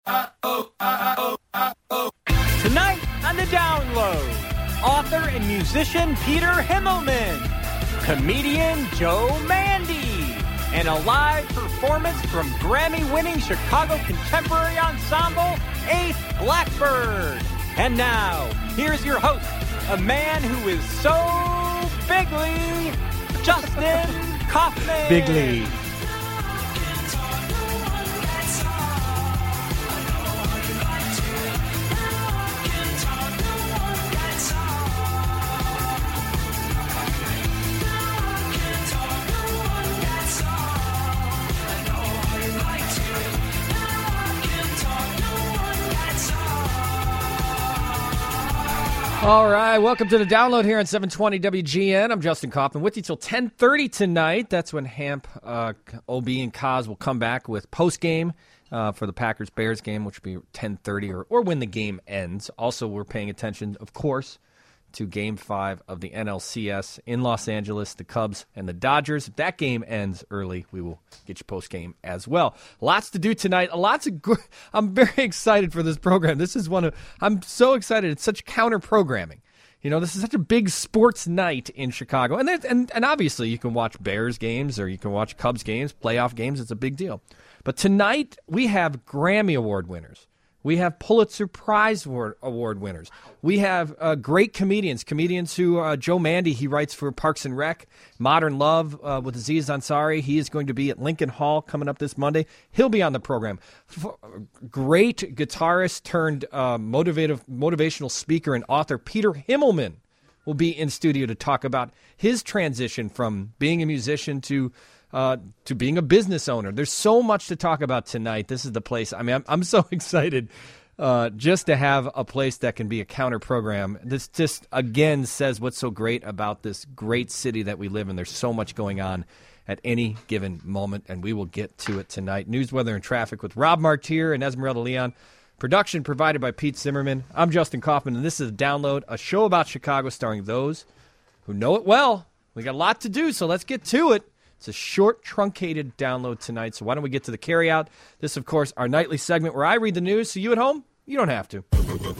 Tonight on The Download, author and musician Peter Himmelman, comedian Joe Mandy, and a live performance from Grammy-winning Chicago contemporary ensemble, Eighth Blackbird. And now, here's your host, a man who is so bigly, Justin Kaufman. Bigly. All right, welcome to The Download here on 720 WGN. I'm Justin Kaufman with you till 10:30 tonight. That's when Hamp, OB, and Kaz will come back with post-game for the Packers-Bears game, which will be 10:30 or when the game ends. Also, we're paying attention, of course, to Game 5 of the NLCS in Los Angeles, the Cubs and the Dodgers. If that game ends early, we will get you post-game as well. Lots to do tonight. I'm very excited for this program. I'm so excited. It's such counter-programming. You know, this is such a big sports night in Chicago. And obviously, you can watch Bears games or you can watch Cubs games, playoff games. It's a big deal. But tonight, we have Grammy Award winners. We have Pulitzer Prize Award winners. We have great comedians who, Joe Mandy, he writes for Parks and Rec, Modern Love with Aziz Ansari. He is going to be at Lincoln Hall coming up this Monday. He'll be on the program. Great guitarist turned motivational speaker and author Peter Himmelman will be in studio to talk about his transition from being a musician to being a business owner. There's so much to talk about tonight. This is the place. I mean, I'm so excited just to have a place that can be a counter program. This just, again, says what's so great about this great city that we live in. There's so much going on at any given moment, and we will get to it tonight. News, weather, and traffic with Rob Martier and Esmeralda Leon. Production provided by Pete Zimmerman. I'm Justin Kaufman, and this is Download, a show about Chicago starring those who know it well. We got a lot to do, so let's get to it. It's a short, truncated download tonight, so why don't we get to the carryout? This, of course, our nightly segment where I read the news, so you at home, you don't have to.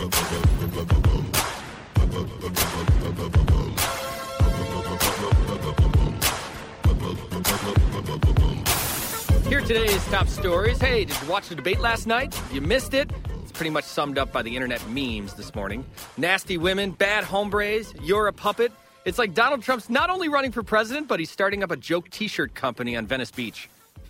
Here are today's top stories. Hey, did you watch the debate last night? You missed it? It's pretty much summed up by the internet memes this morning. Nasty women, bad hombres, you're a puppet. It's like Donald Trump's not only running for president, but he's starting up a joke T-shirt company on Venice Beach.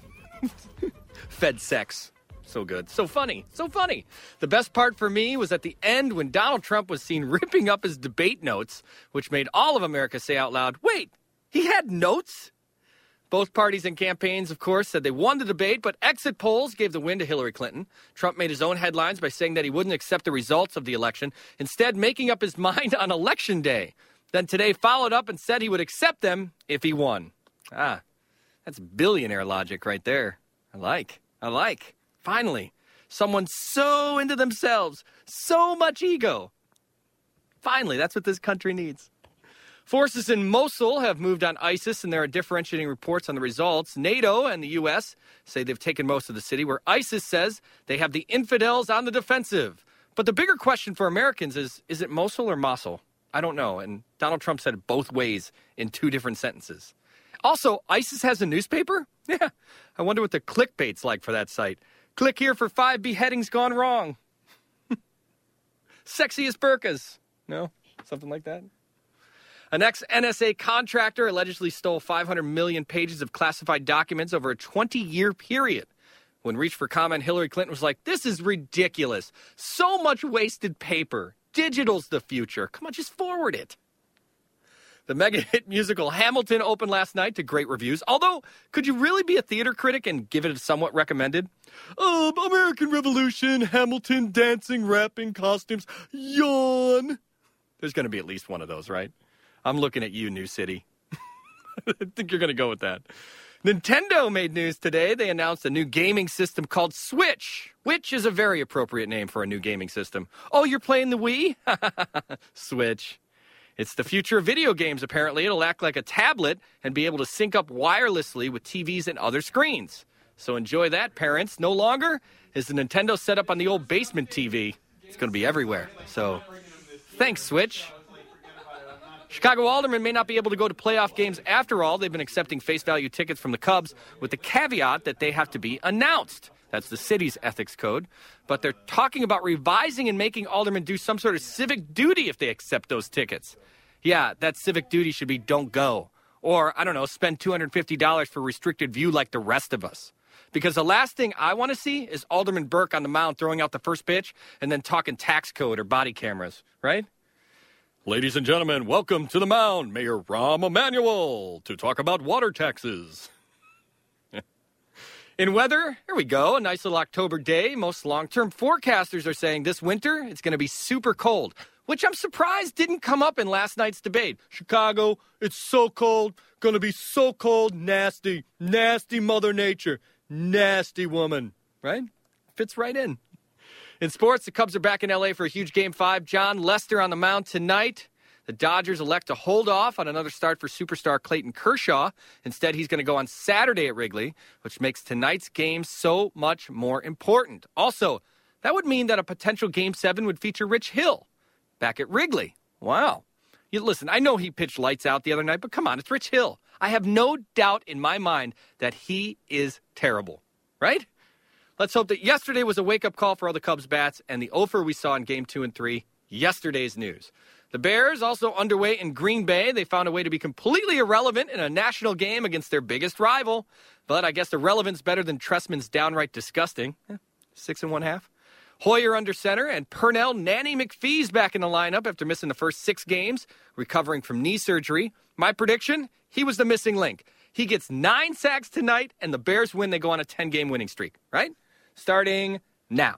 Fed sex. So good. So funny. So funny. The best part for me was at the end when Donald Trump was seen ripping up his debate notes, which made all of America say out loud, wait, he had notes? Both parties and campaigns, of course, said they won the debate, but exit polls gave the win to Hillary Clinton. Trump made his own headlines by saying that he wouldn't accept the results of the election, instead making up his mind on Election Day. Then today followed up and said he would accept them if he won. That's billionaire logic right there. I like. Finally, someone so into themselves, so much ego. Finally, that's what this country needs. Forces in Mosul have moved on ISIS, and there are differentiating reports on the results. NATO and the U.S. say they've taken most of the city, where ISIS says they have the infidels on the defensive. But the bigger question for Americans is it Mosul or Mosul? I don't know, and Donald Trump said it both ways in two different sentences. Also, ISIS has a newspaper? Yeah, I wonder what the clickbait's like for that site. Click here for 5 beheadings gone wrong. Sexiest burkas. No? Something like that? An ex-NSA contractor allegedly stole 500 million pages of classified documents over a 20-year period. When reached for comment, Hillary Clinton was like, this is ridiculous. So much wasted paper. Digital's the future. Come on, just forward it. The mega-hit musical Hamilton opened last night to great reviews. Although, could you really be a theater critic and give it a somewhat recommended? American Revolution, Hamilton, dancing, rapping, costumes, yawn. There's going to be at least one of those, right? I'm looking at you, New City. I think you're going to go with that. Nintendo made news today. They announced a new gaming system called Switch, which is a very appropriate name for a new gaming system. Oh, you're playing the Wii? Switch. It's the future of video games, apparently. It'll act like a tablet and be able to sync up wirelessly with TVs and other screens. So enjoy that, parents. No longer is the Nintendo set up on the old basement TV. It's going to be everywhere. So thanks, Switch. Chicago Aldermen may not be able to go to playoff games after all. They've been accepting face value tickets from the Cubs with the caveat that they have to be announced. That's the city's ethics code. But they're talking about revising and making aldermen do some sort of civic duty if they accept those tickets. Yeah, that civic duty should be don't go. Or, I don't know, spend $250 for restricted view like the rest of us. Because the last thing I want to see is Alderman Burke on the mound throwing out the first pitch and then talking tax code or body cameras, right? Ladies and gentlemen, welcome to the mound, Mayor Rahm Emanuel, to talk about water taxes. In weather, here we go, a nice little October day. Most long-term forecasters are saying this winter it's going to be super cold, which I'm surprised didn't come up in last night's debate. Chicago, it's so cold, going to be so cold, nasty, nasty Mother Nature, nasty woman, right? Fits right in. In sports, the Cubs are back in L.A. for a huge Game 5. John Lester on the mound tonight. The Dodgers elect to hold off on another start for superstar Clayton Kershaw. Instead, he's going to go on Saturday at Wrigley, which makes tonight's game so much more important. Also, that would mean that a potential Game 7 would feature Rich Hill back at Wrigley. Wow. Listen, I know he pitched lights out the other night, but come on, it's Rich Hill. I have no doubt in my mind that he is terrible, right? Let's hope that yesterday was a wake-up call for all the Cubs bats, and the offer we saw in Game 2 and 3, yesterday's news. The Bears also underway in Green Bay. They found a way to be completely irrelevant in a national game against their biggest rival. But I guess irrelevant's better than Tressman's downright disgusting. 6 1/2. Hoyer under center, and Pernell Nanny McPhee's back in the lineup after missing the first 6 games, recovering from knee surgery. My prediction, he was the missing link. He gets 9 sacks tonight, and the Bears win. They go on a 10-game winning streak, right? Starting now.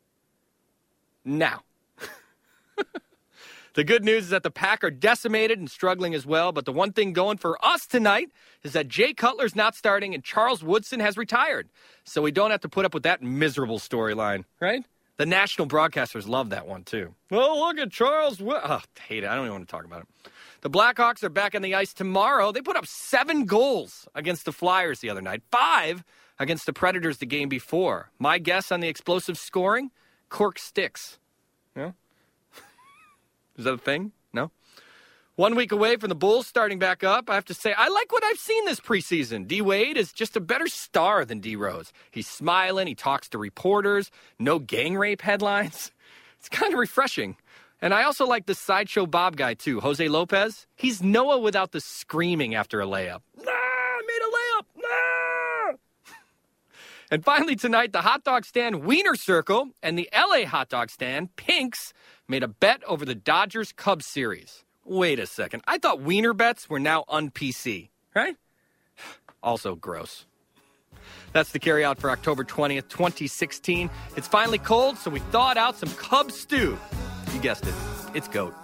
Now. The good news is that the Pack are decimated and struggling as well, but the one thing going for us tonight is that Jay Cutler's not starting and Charles Woodson has retired. So we don't have to put up with that miserable storyline, right? The national broadcasters love that one, too. Well, look at Charles Woodson. Oh, I hate it. I don't even want to talk about it. The Blackhawks are back on the ice tomorrow. They put up 7 goals against the Flyers the other night, 5 against the Predators the game before. My guess on the explosive scoring? Cork sticks. Yeah? Is that a thing? No? 1 week away from the Bulls starting back up. I have to say, I like what I've seen this preseason. D-Wade is just a better star than D-Rose. He's smiling. He talks to reporters. No gang rape headlines. It's kind of refreshing. And I also like the Sideshow Bob guy, too. Jose Lopez. He's Noah without the screaming after a layup. Nah, I made a layup. Nah. And finally tonight, the hot dog stand Wiener Circle and the LA hot dog stand Pink's made a bet over the Dodgers-Cubs series. Wait a second. I thought Wiener bets were now un-PC, right? Also gross. That's the carryout for October 20th, 2016. It's finally cold, so we thawed out some Cubs stew. You guessed it. It's GOAT.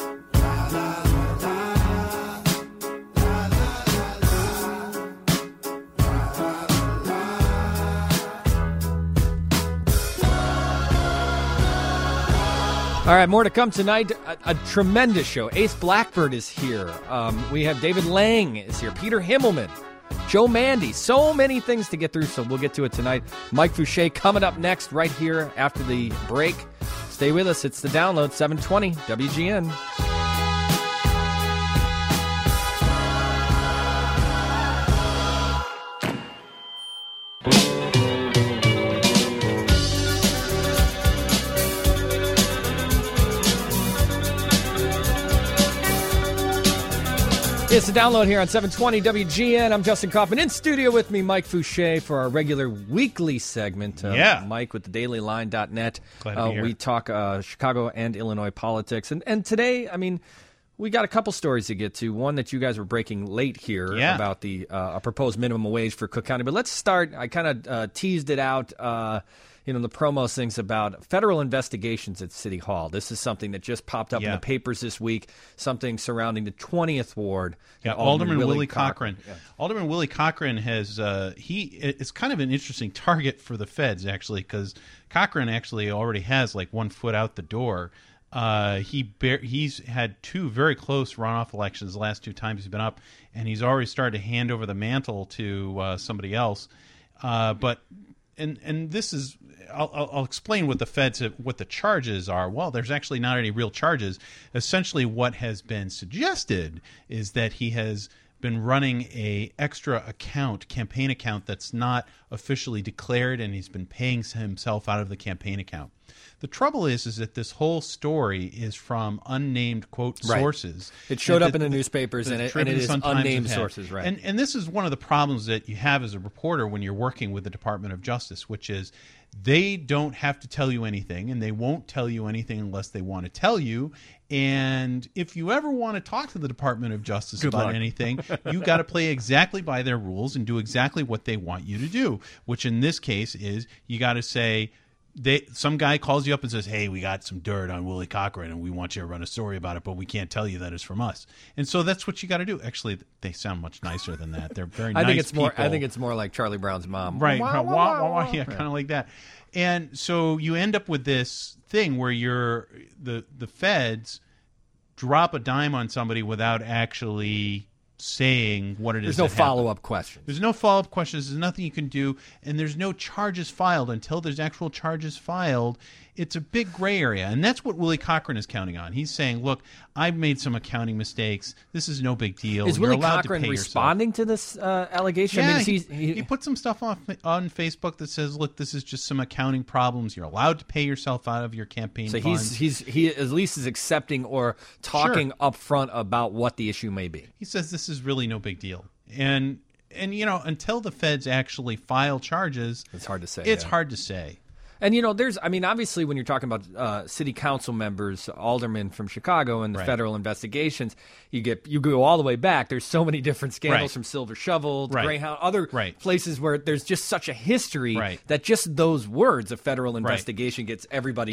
All right, more to come tonight. A tremendous show. Ace Blackbird is here. We have David Lang is here. Peter Himmelman. Joe Mandy. So many things to get through, so we'll get to it tonight. Mike Fouché coming up next right here after the break. Stay with us. It's The Download, 720 WGN. It's The Download here on 720 WGN. I'm Justin Kaufman. In studio with me, Mike Fouché, for our regular weekly segment. Mike with thedailyline.net. Glad to be here. We talk Chicago and Illinois politics. And today, I mean, we got a couple stories to get to. One that you guys were breaking late here about the proposed minimum wage for Cook County. But let's start. I kind of teased it out. The promos things about federal investigations at City Hall. This is something that just popped up in the papers this week, something surrounding the 20th Ward. Yeah, Alderman Willie Cochran. Yeah. Alderman Willie Cochran has, it's kind of an interesting target for the feds, actually, because Cochran actually already has like 1 foot out the door. He's had 2 very close runoff elections the last 2 times he's been up, and he's already started to hand over the mantle to somebody else. But this is. I'll explain what the feds what the charges are. Well, there's actually not any real charges. Essentially, what has been suggested is that he has been running a extra campaign account that's not officially declared, and he's been paying himself out of the campaign account. The trouble is that this whole story is from unnamed, quote, sources. It showed up in the newspapers, and it is unnamed sources, right? And this is one of the problems that you have as a reporter when you're working with the Department of Justice, which is they don't have to tell you anything, and they won't tell you anything unless they want to tell you. And if you ever want to talk to the Department of Justice about anything, you got to play exactly by their rules and do exactly what they want you to do, which in this case is you got to say, some guy calls you up and says, hey, we got some dirt on Willie Cochran and we want you to run a story about it, but we can't tell you that it's from us. And so that's what you got to do. Actually, they sound much nicer than that. They're very nice people. I think it's more like Charlie Brown's mom. Right. Yeah, kind of like that. And so you end up with this thing where the feds drop a dime on somebody without actually saying what it is. There's no follow-up questions. There's no follow-up questions. There's nothing you can do, and there's no charges filed until there's actual charges filed. It's a big gray area, and that's what Willie Cochran is counting on. He's saying, look, I've made some accounting mistakes. This is no big deal. Is Willie Cochran responding to this allegation? Yeah, I mean, he put some stuff on Facebook that says, look, this is just some accounting problems. You're allowed to pay yourself out of your campaign funds. He at least is accepting or talking up front about what the issue may be. He says this is really no big deal. And until the feds actually file charges, it's hard to say. It's hard to say. And, obviously when you're talking about city council members, aldermen from Chicago and the federal investigations, you go all the way back. There's so many different scandals from Silver Shovel to Greyhound, other places where there's just such a history that just those words, a federal investigation, gets everybody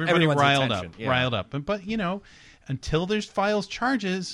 riled attention. up. Riled up. But until there's charges,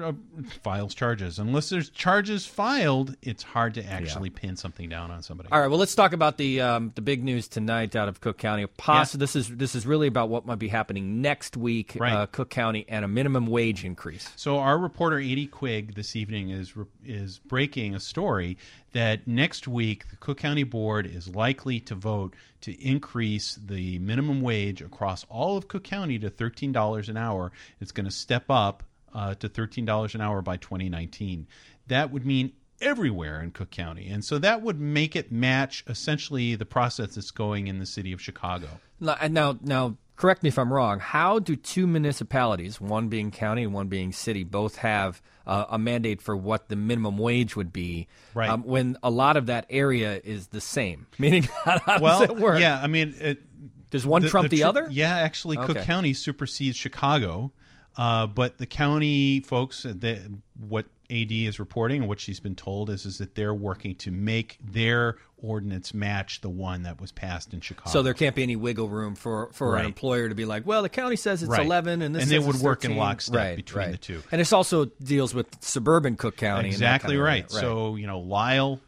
unless there's charges filed, it's hard to actually pin something down on somebody. All right, well, let's talk about the big news tonight out of Cook County. This is really about what might be happening next week, Cook County, and a minimum wage increase. So our reporter, Edie Quigg, this evening is breaking a story that next week the Cook County Board is likely to vote to increase the minimum wage across all of Cook County to $13 an hour. It's going to step up to $13 an hour by 2019. That would mean everywhere in Cook County. And so that would make it match essentially the process that's going in the city of Chicago. Now, correct me if I'm wrong. How do two municipalities, one being county and one being city, both have a mandate for what the minimum wage would be when a lot of that area is the same? Meaning, how does it work? Yeah, I mean, does one trump the other? Yeah, actually, Cook County supersedes Chicago, but the county folks, what AD is reporting and what she's been told is that they're working to make their ordinance match the one that was passed in Chicago. So there can't be any wiggle room for an employer to be like, well, the county says it's 11 and this and says they would it's work 13. in lockstep between the two. And this also deals with suburban Cook County. Exactly right. So, Lyle,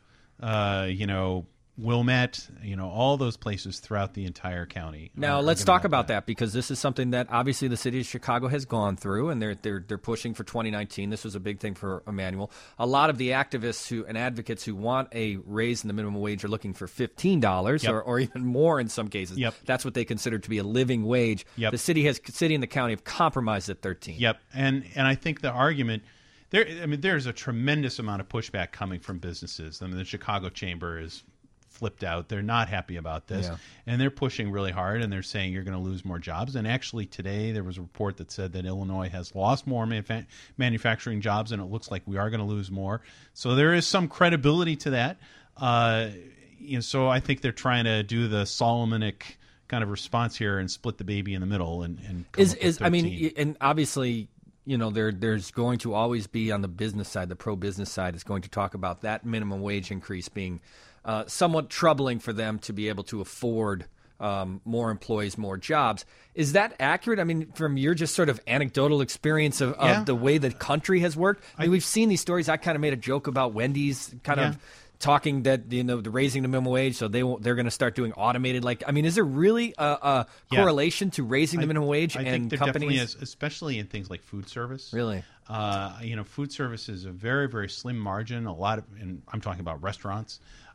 Wilmette, all those places throughout the entire county. Now let's talk about that because this is something that obviously the city of Chicago has gone through, and they're pushing for 2019. This was a big thing for Emanuel. A lot of the activists and advocates who want a raise in the minimum wage are looking for $15 or even more in some cases. That's what they consider to be a living wage. The city and the county have compromised at 13. And I think the argument. There's a tremendous amount of pushback coming from businesses. The Chicago Chamber is flipped out. They're not happy about this, and they're pushing really hard, and they're saying you're going to lose more jobs. And actually today there was a report that said that Illinois has lost more manufacturing jobs, and it looks like we are going to lose more. So there is some credibility to that. So I think they're trying to do the Solomonic kind of response here and split the baby in the middle and come up with 13. And obviously, there's going to always be on the business side, the pro-business side is going to talk about that minimum wage increase being somewhat troubling for them to be able to afford more employees, more jobs. Is that accurate? I mean, from your just sort of anecdotal experience of the way the country has worked? I mean, we've seen these stories. I kind of made a joke about Wendy's kind of talking that the raising the minimum wage, so they're going to start doing automated. Is there really a correlation to raising the minimum wage I and think there companies? Definitely is, especially in things like food service. Really, food service is a very, very slim margin. And I'm talking about restaurants.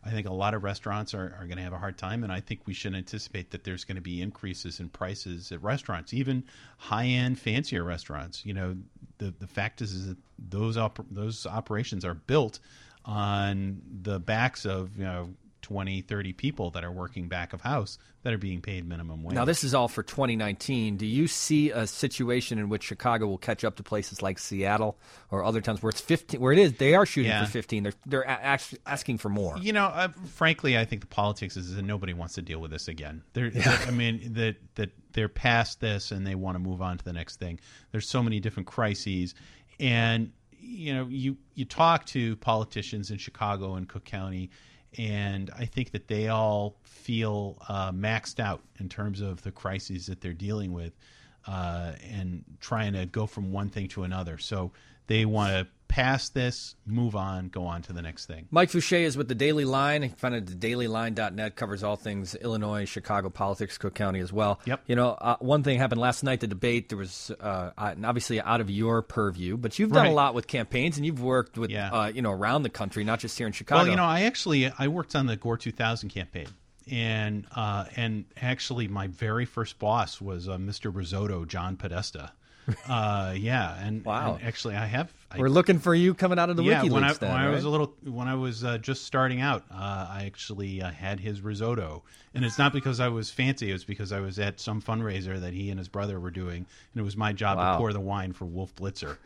I think a lot of restaurants are going to have a hard time, and I think we should anticipate that there's going to be increases in prices at restaurants, even high-end, fancier restaurants. The fact is that those operations are built on the backs of 20, 30 people that are working back of house that are being paid minimum wage. Now, this is all for 2019. Do you see a situation in which Chicago will catch up to places like Seattle or other towns where it's 15, where it is, they are shooting for 15. They're asking for more. Frankly, I think the politics is that nobody wants to deal with this again. That they're past this and they want to move on to the next thing. There's so many different crises, and you talk to politicians in Chicago and Cook County, and I think that they all feel maxed out in terms of the crises that they're dealing with and trying to go from one thing to another. So they want to pass this, move on, go on to the next thing. Mike Fouché is with the Daily Line. You can find it at thedailyline.net. Covers all things Illinois, Chicago politics, Cook County as well. Yep. One thing happened last night, the debate. There was obviously out of your purview, but you've done a lot with campaigns, and you've worked with around the country, not just here in Chicago. Well, I worked on the Gore 2000 campaign. And actually, my very first boss was Mr. Risotto, John Podesta. Wow. And actually, we're looking for you coming out of the WikiLeaks. When I was just starting out, I actually had his risotto, and it's not because I was fancy. It was because I was at some fundraiser that he and his brother were doing, and it was my job to pour the wine for Wolf Blitzer.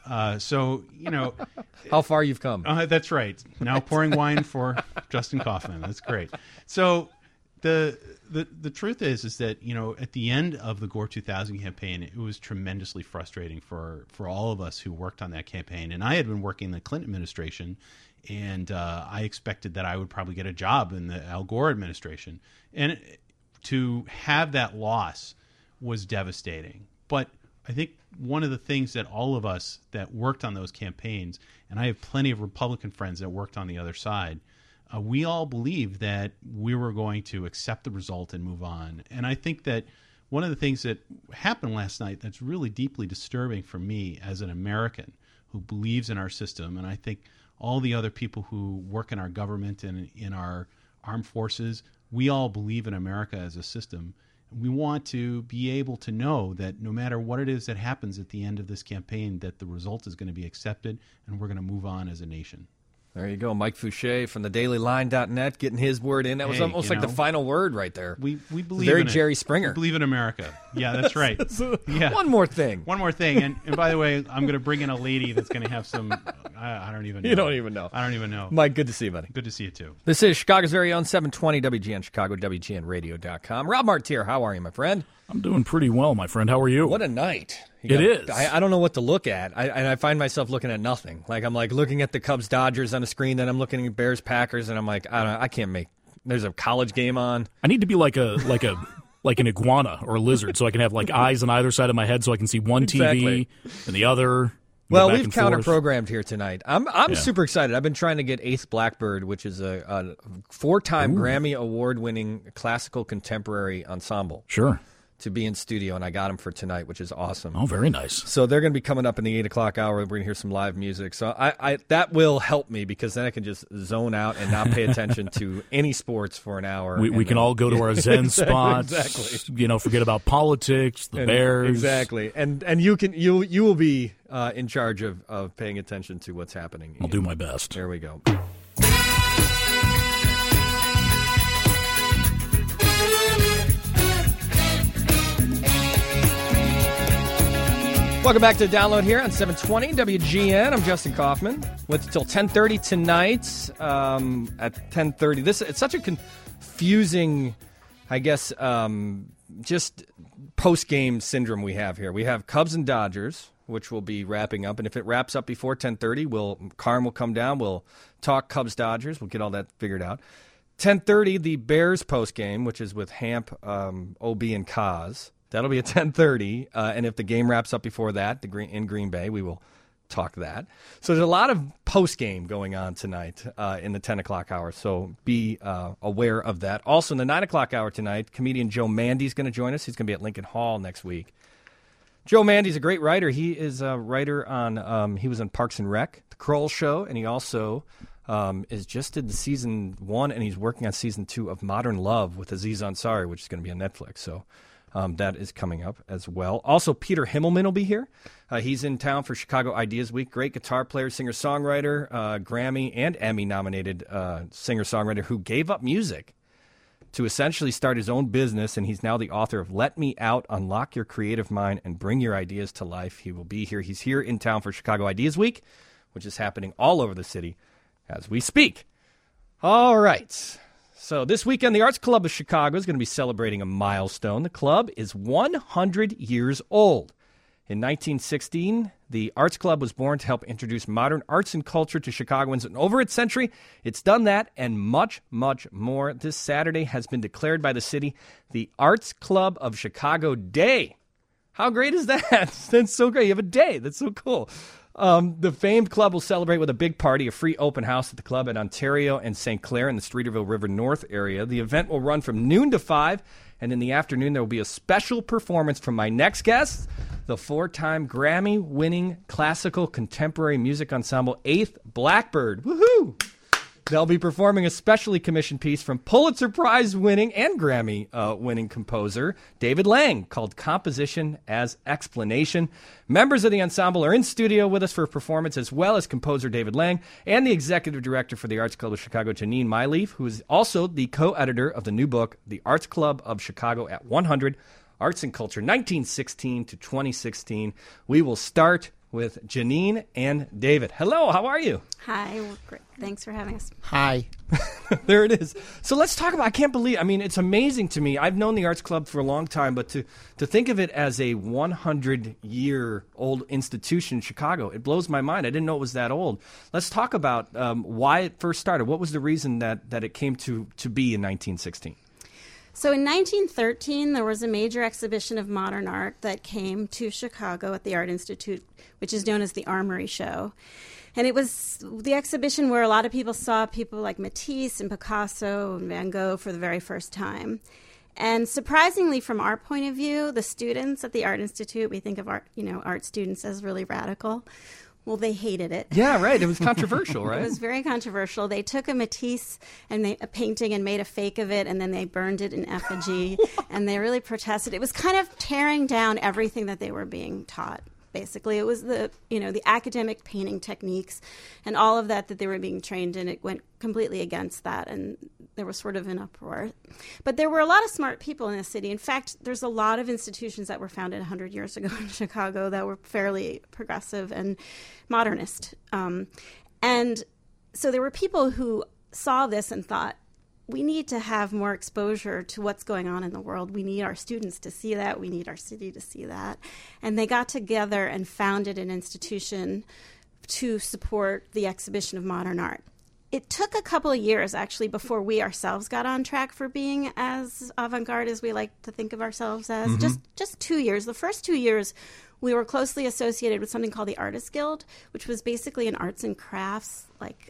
How far you've come. That's right. Now pouring wine for Justin Kaufman. That's great. So the truth is that, at the end of the Gore 2000 campaign, it was tremendously frustrating for all of us who worked on that campaign. And I had been working in the Clinton administration, and I expected that I would probably get a job in the Al Gore administration. And to have that loss was devastating. But I think one of the things that all of us that worked on those campaigns, and I have plenty of Republican friends that worked on the other side, we all believed that we were going to accept the result and move on. And I think that one of the things that happened last night that's really deeply disturbing for me as an American who believes in our system, and I think all the other people who work in our government and in our armed forces, we all believe in America as a system. We want to be able to know that no matter what it is that happens at the end of this campaign, that the result is going to be accepted and we're going to move on as a nation. There you go. Mike Fouché from the dailyline.net getting his word in. That was almost like the final word right there. We believe very in Jerry Springer. We believe in America. Yeah, that's right. Yeah. One more thing. And by the way, I'm going to bring in a lady that's going to have some, I don't even know. You don't even know. I don't even know. Mike, good to see you, buddy. Good to see you, too. This is Chicago's very own 720 WGN Chicago, WGNradio.com. Rob Martier, how are you, my friend? I'm doing pretty well, my friend. How are you? What a night. It is. I don't know what to look at. I find myself looking at nothing. I'm looking at the Cubs-Dodgers on the screen, then I'm looking at Bears-Packers, and I'm like, I can't make – there's a college game on. I need to be like an iguana or a lizard so I can have eyes on either side of my head so I can see one TV and the other. Well, we've counter-programmed here tonight. I'm super excited. I've been trying to get Eighth Blackbird, which is a 4-time Grammy Award-winning classical contemporary ensemble. Sure. To be in studio, and I got them for tonight, which is awesome. Oh, very nice. So they're going to be coming up in the 8 o'clock hour. We're going to hear some live music. So I that will help me because then I can just zone out and not pay attention to any sports for an hour. We can all go to our Zen spots. Exactly. Forget about politics, the Bears. Exactly. And you will be in charge of paying attention to what's happening. I'll do my best. There we go. Welcome back to the Download here on 720 WGN. I'm Justin Kaufman. With till 10:30 tonight. At 10:30, it's such a confusing, I guess, just post-game syndrome we have here. We have Cubs and Dodgers, which will be wrapping up, and if it wraps up before 10:30, Carm will come down. We'll talk Cubs-Dodgers. We'll get all that figured out. 10:30, the Bears post-game, which is with Hamp, OB, and Kaz. That'll be at 10:30, and if the game wraps up before that, in Green Bay, we will talk that. So there's a lot of post-game going on tonight in the 10 o'clock hour, so be aware of that. Also, in the 9 o'clock hour tonight, comedian Joe Mandy's going to join us. He's going to be at Lincoln Hall next week. Joe Mandy's a great writer. He is a writer on he was on Parks and Rec, The Kroll Show, and he also is just did the season 1, and he's working on season 2 of Modern Love with Aziz Ansari, which is going to be on Netflix. So that is coming up as well. Also, Peter Himmelman will be here. He's in town for Chicago Ideas Week. Great guitar player, singer-songwriter, Grammy and Emmy-nominated singer-songwriter who gave up music to essentially start his own business, and he's now the author of Let Me Out, Unlock Your Creative Mind, and Bring Your Ideas to Life. He will be here. He's here in town for Chicago Ideas Week, which is happening all over the city as we speak. All right. So this weekend, the Arts Club of Chicago is going to be celebrating a milestone. The club is 100 years old. In 1916, the Arts Club was born to help introduce modern arts and culture to Chicagoans. And over its century, it's done that and much, much more. This Saturday has been declared by the city the Arts Club of Chicago Day. How great is that? That's so great. You have a day. That's so cool. The famed club will celebrate with a big party, a free open house at the club at Ontario and St. Clair in the Streeterville River North area. The event will run from noon to 5, and in the afternoon there will be a special performance from my next guest, the 4-time Grammy-winning classical contemporary music ensemble 8th Blackbird. Woohoo! They'll be performing a specially commissioned piece from Pulitzer Prize-winning and Grammy-winning composer David Lang called Composition as Explanation. Members of the ensemble are in studio with us for a performance, as well as composer David Lang and the executive director for the Arts Club of Chicago, Janine Myleaf, who is also the co-editor of the new book, The Arts Club of Chicago at 100, Arts and Culture, 1916 to 2016. We will start with Janine and David. Hello, how are you? Hi, well, great. Thanks for having us. Hi. There it is. So let's talk about, I can't believe, I mean, it's amazing to me. I've known the Arts Club for a long time, but to think of it as a 100-year-old institution in Chicago, it blows my mind. I didn't know it was that old. Let's talk about why it first started. What was the reason that it came to be in 1916? So in 1913, there was a major exhibition of modern art that came to Chicago at the Art Institute, which is known as the Armory Show. And it was the exhibition where a lot of people saw people like Matisse and Picasso and Van Gogh for the very first time. And surprisingly, from our point of view, the students at the Art Institute, we think of art students as really radical. Well, they hated it. Yeah, right. It was controversial, right? It was very controversial. They took a Matisse and a painting and made a fake of it, and then they burned it in effigy, and they really protested. It was kind of tearing down everything that they were being taught. Basically, it was the academic painting techniques and all of that they were being trained in. It went completely against that, and there was sort of an uproar. But there were a lot of smart people in the city. In fact, there's a lot of institutions that were founded 100 years ago in Chicago that were fairly progressive and modernist. And so there were people who saw this and thought, we need to have more exposure to what's going on in the world. We need our students to see that. We need our city to see that. And they got together and founded an institution to support the exhibition of modern art. It took a couple of years, actually, before we ourselves got on track for being as avant-garde as we like to think of ourselves as. Mm-hmm. Just 2 years. The first 2 years, we were closely associated with something called the Artists Guild, which was basically an arts and crafts,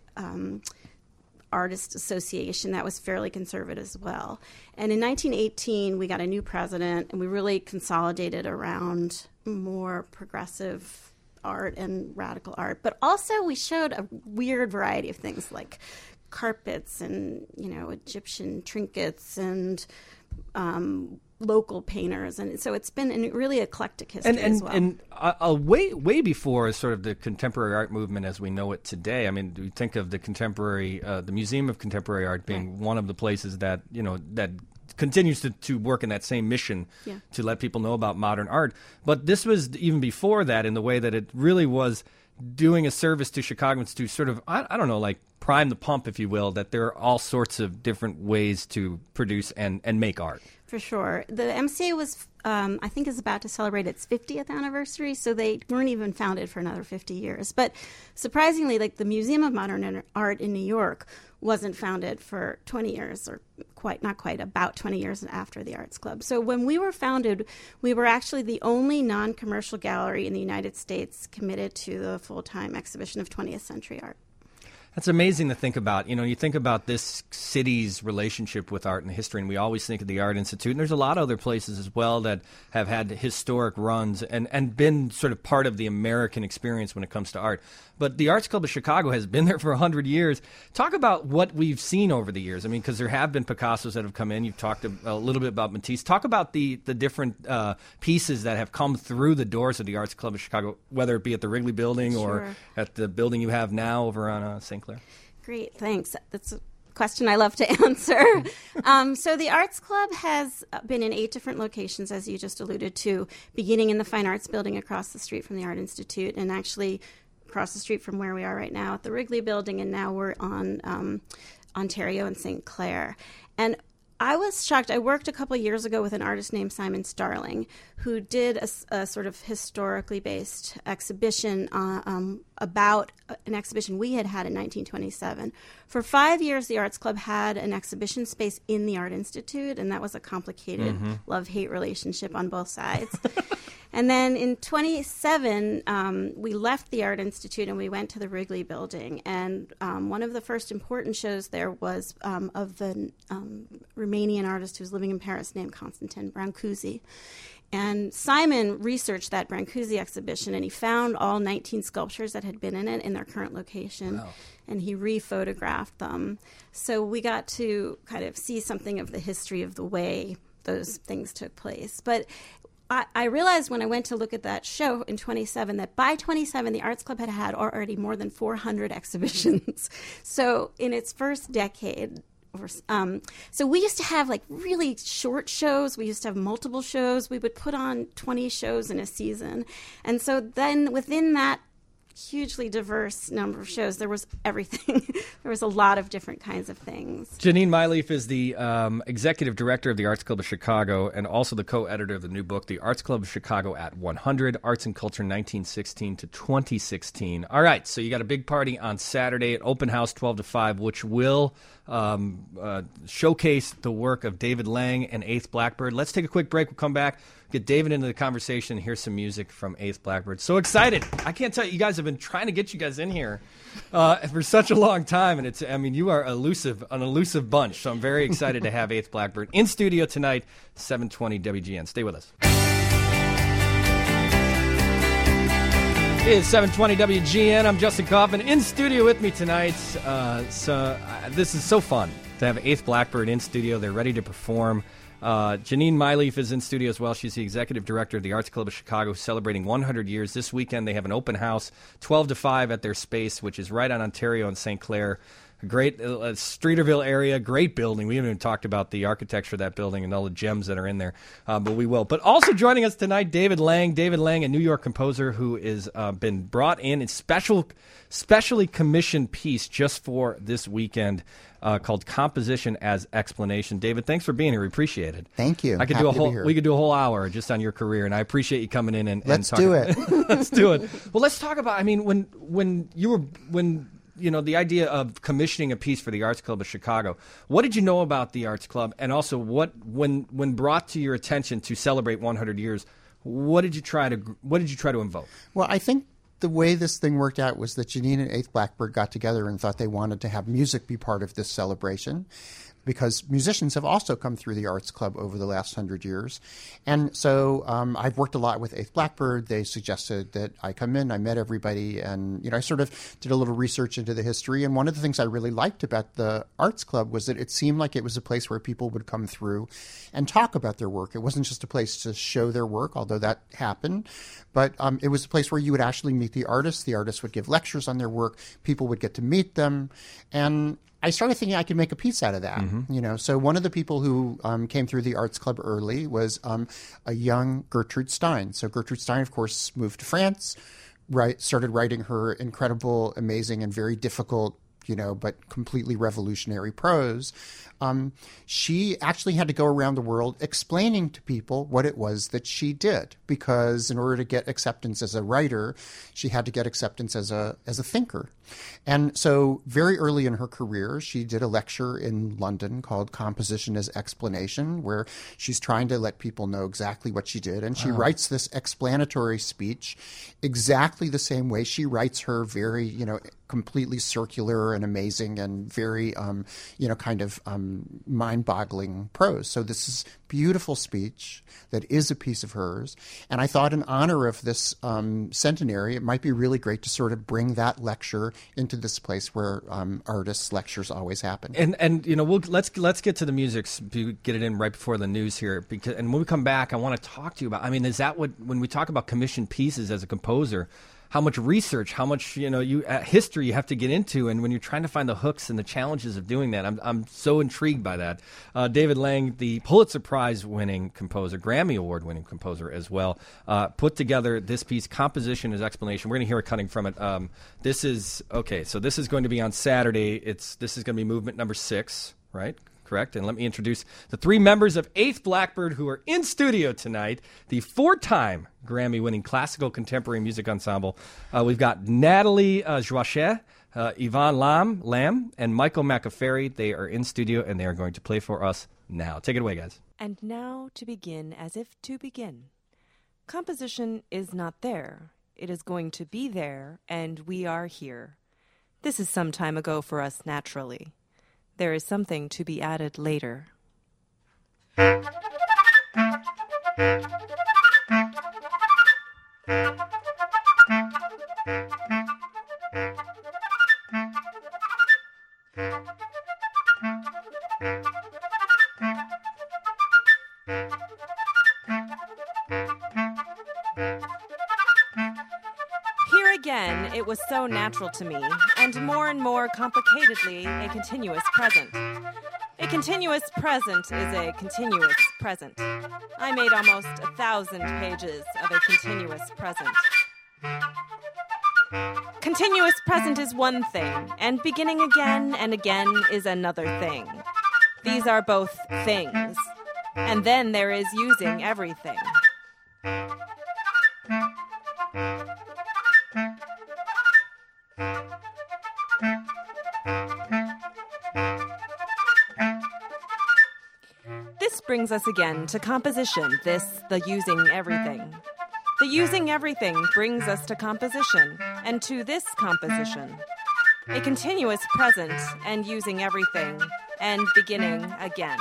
artist association that was fairly conservative as well. And in 1918, we got a new president, and we really consolidated around more progressive art and radical art. But also we showed a weird variety of things like carpets and, Egyptian trinkets and local painters, and so it's been a really eclectic history as well. And way before sort of the contemporary art movement as we know it today. I mean, we think of the the Museum of Contemporary Art being one of the places that that continues to work in that same mission to let people know about modern art. But this was even before that, in the way that it really was doing a service to Chicagoans to sort of, I don't know, like prime the pump, if you will, that there are all sorts of different ways to produce and make art. For sure. The MCA was, I think, is about to celebrate its 50th anniversary, so they weren't even founded for another 50 years. But surprisingly, like the Museum of Modern Art in New York wasn't founded for 20 years, or about 20 years after the Arts Club. So when we were founded, we were actually the only non-commercial gallery in the United States committed to the full-time exhibition of 20th century art. That's amazing to think about. You think about this city's relationship with art and history, and we always think of the Art Institute. And there's a lot of other places as well that have had historic runs and been sort of part of the American experience when it comes to art. But the Arts Club of Chicago has been there for 100 years. Talk about what we've seen over the years. I mean, because there have been Picassos that have come in. You've talked a little bit about Matisse. Talk about the different pieces that have come through the doors of the Arts Club of Chicago, whether it be at the Wrigley Building or at the building you have now over on St. Clair. Great, thanks. That's a question I love to answer. So the Arts Club has been in 8 different locations, as you just alluded to, beginning in the Fine Arts Building across the street from the Art Institute, and actually across the street from where we are right now at the Wrigley Building, and now we're on Ontario and St. Clair. And I was shocked. I worked a couple of years ago with an artist named Simon Starling, who did a sort of historically based exhibition about an exhibition we had in 1927. For 5 years, the Arts Club had an exhibition space in the Art Institute, and that was a complicated love-hate relationship on both sides. And then in 27, we left the Art Institute and we went to the Wrigley Building. And one of the first important shows there was of the Romanian artist who was living in Paris named Constantin Brancusi. And Simon researched that Brancusi exhibition, and he found all 19 sculptures that had been in it in their current location. Wow. And he re-photographed them. So we got to kind of see something of the history of the way those things took place. But I realized when I went to look at that show in 27 that by 27, the Arts Club had already more than 400 exhibitions. So in its first decade, so we used to have like really short shows. We used to have multiple shows. We would put on 20 shows in a season. And so then within that hugely diverse number of shows, there was everything. There was a lot of different kinds of things. Janine Myleaf is the executive director of the Arts Club of Chicago and also the co-editor of the new book, The Arts Club of Chicago at 100, Arts and Culture 1916 to 2016. All right, so you got a big party on Saturday at Open House 12 to 5, which will showcase the work of David Lang and Eighth Blackbird. Let's take a quick break. We'll come back, get David into the conversation, and hear some music from Eighth Blackbird. So excited. I can't tell you, you guys have been trying to get you guys in here for such a long time, and you are an elusive bunch, so I'm very excited to have Eighth Blackbird in studio tonight, 720 WGN. Stay with us. It is 720 WGN. I'm Justin Kaufman. In studio with me tonight. This is so fun to have Eighth Blackbird in studio. They're ready to perform. Janine Myleaf is in studio as well. She's the executive director of the Arts Club of Chicago, celebrating 100 years. This weekend they have an open house, 12 to 5 at their space, which is right on Ontario and St. Clair. A great Streeterville area, great building. We haven't even talked about the architecture of that building and all the gems that are in there, but we will. But also joining us tonight, David Lang. David Lang, a New York composer who is been brought in a specially commissioned piece just for this weekend called Composition as Explanation. David, thanks for being here. We appreciate it. Thank you. We could do a whole hour just on your career, and I appreciate you coming in and let's do it. Let's do it. Well, let's talk about. I mean, when the idea of commissioning a piece for the Arts Club of Chicago, what did you know about the Arts Club, and also when brought to your attention to celebrate 100 years, what did you try to invoke? Well, I think the way this thing worked out was that Janine and Eighth Blackbird got together and thought they wanted to have music be part of this celebration, because musicians have also come through the Arts Club over the last 100 years. And so I've worked a lot with Eighth Blackbird. They suggested that I come in. I met everybody, and I sort of did a little research into the history. And one of the things I really liked about the Arts Club was that it seemed like it was a place where people would come through and talk about their work. It wasn't just a place to show their work, although that happened, but it was a place where you would actually meet the artists. The artists would give lectures on their work. People would get to meet them. And I started thinking I could make a piece out of that. Mm-hmm. So one of the people who came through the Arts Club early was a young Gertrude Stein. So Gertrude Stein, of course, moved to France, started writing her incredible, amazing, and very difficult, but completely revolutionary prose. She actually had to go around the world explaining to people what it was that she did, because in order to get acceptance as a writer, she had to get acceptance as a thinker. And so very early in her career, she did a lecture in London called Composition as Explanation, where she's trying to let people know exactly what she did. And she writes this explanatory speech exactly the same way she writes her very, completely circular and amazing and very, kind of mind-boggling prose. So this is beautiful speech that is a piece of hers. And I thought in honor of this centenary, it might be really great to sort of bring that lecture into this place where artists' lectures always happen. And let's get to the music, get it in right before the news here. And when we come back, I want to talk to you about, is that what, when we talk about commissioned pieces as a composer, how much research, how much history you have to get into, and when you're trying to find the hooks and the challenges of doing that, I'm so intrigued by that. David Lang, the Pulitzer Prize-winning composer, Grammy Award-winning composer as well, put together this piece, Composition as Explanation. We're going to hear a cutting from it. This is going to be on Saturday. This is going to be movement number 6, right? Correct. And let me introduce the 3 members of 8th Blackbird who are in studio tonight. The 4-time Grammy-winning classical contemporary music ensemble. We've got Natalie Joachet, Yvonne Lamb, and Michael McAferry. They are in studio, and they are going to play for us now. Take it away, guys. And now to begin as if to begin. Composition is not there. It is going to be there, and we are here. This is some time ago for us naturally. There is something to be added later. Here again, it was so natural to me, and more complicatedly, a continuous present. A continuous present is a continuous present. I made almost 1,000 pages of a continuous present. Continuous present is one thing, and beginning again and again is another thing. These are both things. And then there is using everything. This brings us again to composition, the using everything. The using everything brings us to composition, and to this composition. A continuous present, and using everything, and beginning again.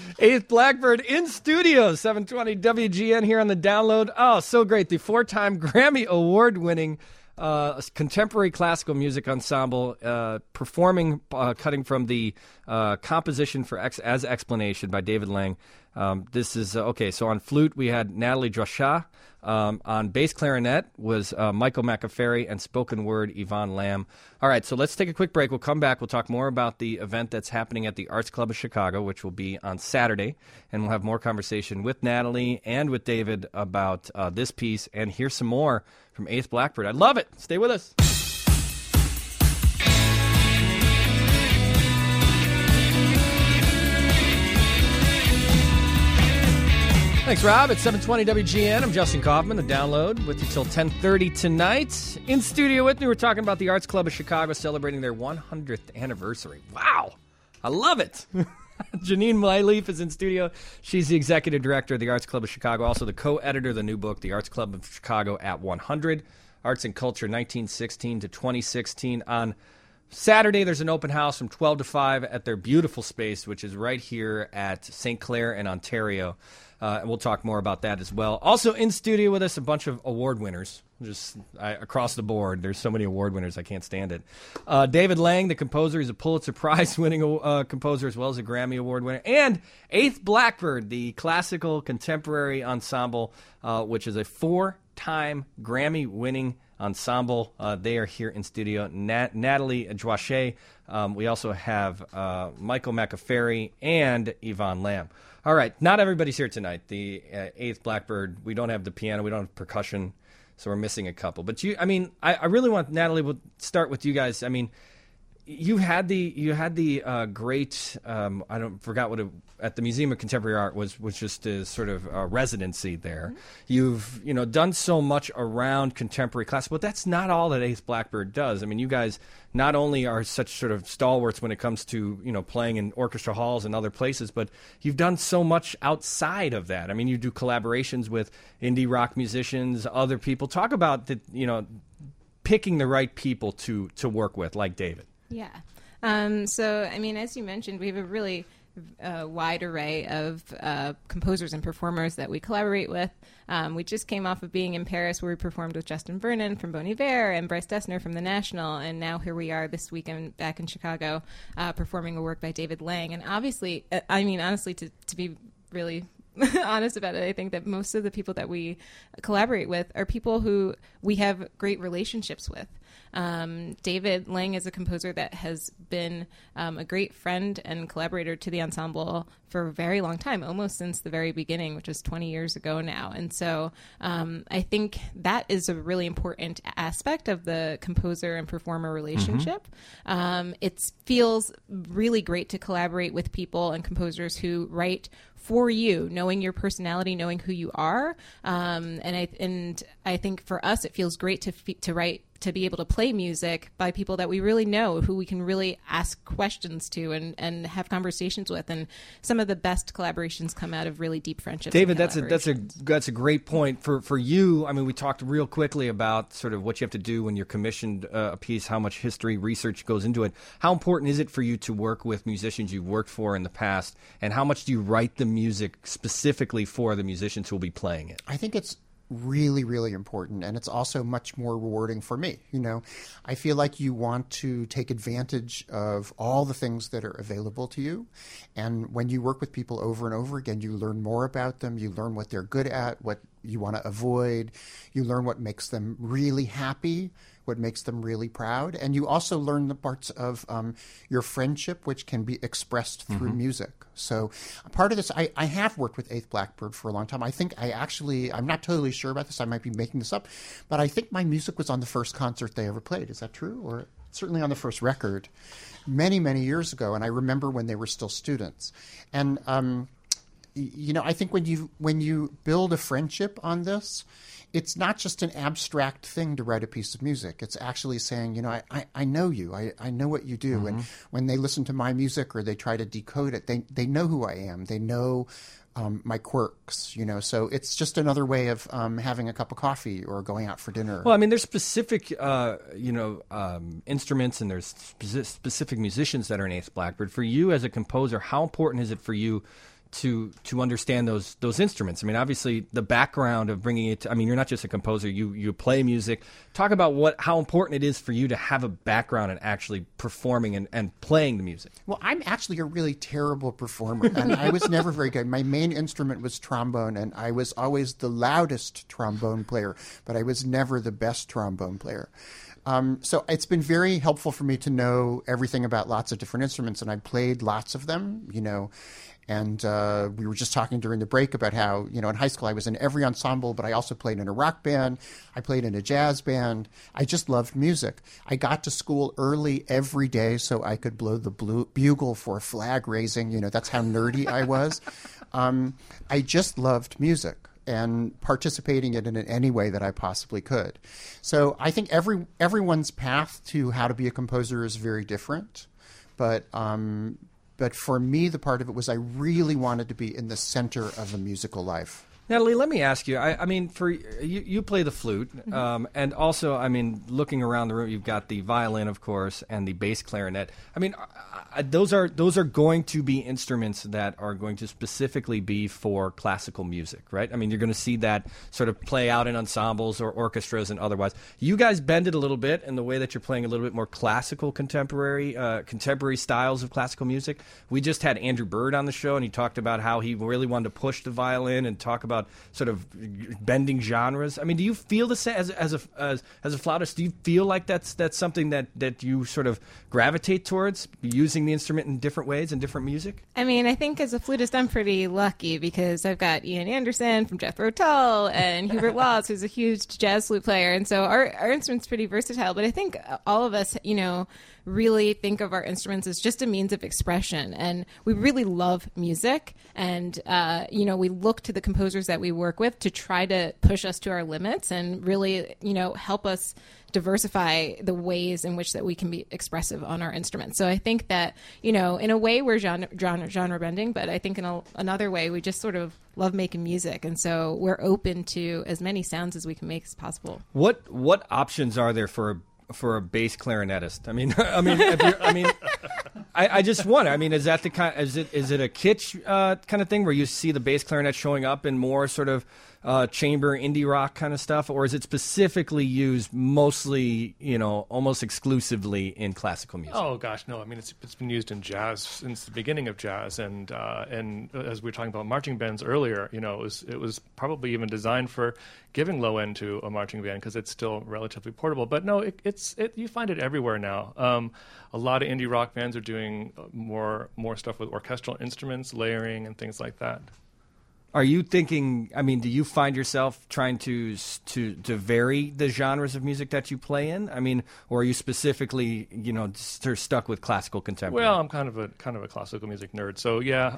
Eighth Blackbird in studio, 720 WGN here on the download. Oh, so great. The 4-time Grammy Award-winning contemporary classical music ensemble performing, cutting from the composition for as Explanation by David Lang. This is, okay, so on flute we had Natalie Drochat. On bass clarinet was Michael McAferry, and spoken word Yvonne Lamb. All right, so let's take a quick break. We'll come back. We'll talk more about the event that's happening at the Arts Club of Chicago, which will be on Saturday, and we'll have more conversation with Natalie and with David about this piece, and hear some more from Eighth Blackbird. I love it. Stay with us. Thanks, Rob. It's 720 WGN. I'm Justin Kaufman, the download, with you till 10:30 tonight. In studio with me, we're talking about the Arts Club of Chicago celebrating their 100th anniversary. Wow. I love it. Janine Myleaf is in studio. She's the executive director of the Arts Club of Chicago, also the co-editor of the new book, The Arts Club of Chicago at 100, Arts and Culture 1916 to 2016. On Saturday, there's an open house from 12 to 5 at their beautiful space, which is right here at St. Clair in Ontario. And we'll talk more about that as well. Also in studio with us, a bunch of award winners, just across the board. There's so many award winners, I can't stand it. David Lang, the composer, he's a Pulitzer Prize-winning composer as well as a Grammy Award winner. And Eighth Blackbird, the classical contemporary ensemble, which is a 4-time Grammy-winning ensemble. They are here in studio. Natalie Drochet. We also have Michael McAferry and Yvonne Lamb. All right, not everybody's here tonight. The Eighth Blackbird, we don't have the piano, we don't have percussion, so we're missing a couple. But I really want, Natalie, we'll start with you guys. I mean, you had the great forgot what it, at the Museum of Contemporary Art was just a sort of residency there. Mm-hmm. You've done so much around contemporary classical, but that's not all that Eighth Blackbird does. I mean, you guys not only are such sort of stalwarts when it comes to playing in orchestra halls and other places, but you've done so much outside of that. I mean, you do collaborations with indie rock musicians, other people. Talk about picking the right people to work with, like David. Yeah. So, I mean, as you mentioned, we have a really wide array of composers and performers that we collaborate with. We just came off of being in Paris, where we performed with Justin Vernon from Bon Iver and Bryce Dessner from The National, and now here we are this weekend back in Chicago performing a work by David Lang. And obviously, honestly, to be really honest about it, I think that most of the people that we collaborate with are people who we have great relationships with. David Lang is a composer that has been a great friend and collaborator to the ensemble for a very long time, almost since the very beginning, which is 20 years ago now. And so I think that is a really important aspect of the composer and performer relationship. Mm-hmm. It feels really great to collaborate with people and composers who write for you, knowing your personality, knowing who you are. And I think for us, it feels great to write, to be able to play music by people that we really know, who we can really ask questions to and have conversations with. And some of the best collaborations come out of really deep friendships. David, that's a great point for you. I mean, we talked real quickly about sort of what you have to do when you're commissioned a piece, how much history research goes into it. How important is it for you to work with musicians you've worked for in the past, and how much do you write the music specifically for the musicians who will be playing it? I think it's really, really important, and it's also much more rewarding for me. I feel like you want to take advantage of all the things that are available to you, and when you work with people over and over again, you learn more about them, you learn what they're good at, what you want to avoid, you learn what makes them really happy, what makes them really proud, and you also learn the parts of your friendship which can be expressed through music. So part of this, I have worked with Eighth Blackbird for a long time. I think I'm not totally sure about this, I might be making this up, but I think my music was on the first concert they ever played. Is that true? Or certainly on the first record many, many years ago, and I remember when they were still students. And I think when you build a friendship on this, it's not just an abstract thing to write a piece of music. It's actually saying, I know you. I know what you do. Mm-hmm. And when they listen to my music or they try to decode it, they know who I am. They know my quirks, So it's just another way of having a cup of coffee or going out for dinner. Well, I mean, there's specific, instruments, and there's specific musicians that are in Eighth Blackbird. For you as a composer, how important is it for you to understand those instruments? I mean, obviously the background of bringing it. I mean, you're not just a composer; you play music. Talk about how important it is for you to have a background in actually performing and playing the music. Well, I'm actually a really terrible performer, and I was never very good. My main instrument was trombone, and I was always the loudest trombone player, but I was never the best trombone player. So it's been very helpful for me to know everything about lots of different instruments, and I played lots of them, And we were just talking during the break about how, in high school I was in every ensemble, but I also played in a rock band. I played in a jazz band. I just loved music. I got to school early every day so I could blow the bugle for flag raising. That's how nerdy I was. I just loved music and participating in it in any way that I possibly could. So I think everyone's path to how to be a composer is very different. But for me, the part of it was I really wanted to be in the center of a musical life. Natalie, let me ask you. I mean, for you play the flute, and also, I mean, looking around the room, you've got the violin, of course, and the bass clarinet. I mean, those are going to be instruments that are going to specifically be for classical music, right? I mean, you're going to see that sort of play out in ensembles or orchestras and otherwise. You guys bend it a little bit in the way that you're playing a little bit more classical, contemporary styles of classical music. We just had Andrew Bird on the show, and he talked about how he really wanted to push the violin and talk about sort of bending genres. I mean, do you feel the same as a flautist? Do you feel like that's something that you sort of gravitate towards, using the instrument in different ways and different music? I mean, I think as a flutist, I'm pretty lucky because I've got Ian Anderson from Jethro Tull and Hubert Waltz, who's a huge jazz flute player, and so our instrument's pretty versatile. But I think all of us, really think of our instruments as just a means of expression, and we really love music, and we look to the composers that we work with to try to push us to our limits and really help us diversify the ways in which that we can be expressive on our instruments. So I think that in a way we're genre bending, but I think in another way we just sort of love making music, and so we're open to as many sounds as we can make as possible. What options are there for a bass clarinetist? I just wonder. I mean, is that the kind? Is it a kitsch kind of thing where you see the bass clarinet showing up in more sort of chamber indie rock kind of stuff, or is it specifically used mostly, almost exclusively in classical music? Oh gosh, no. I mean, it's been used in jazz since the beginning of jazz, and as we were talking about marching bands earlier, it was probably even designed for giving low end to a marching band because it's still relatively portable. But no, you find it everywhere now. A lot of indie rock bands are doing more stuff with orchestral instruments, layering, and things like that. Are you thinking, do you find yourself trying to vary the genres of music that you play in? I mean, or are you specifically, stuck with classical contemporary? Well, I'm kind of a classical music nerd, so yeah,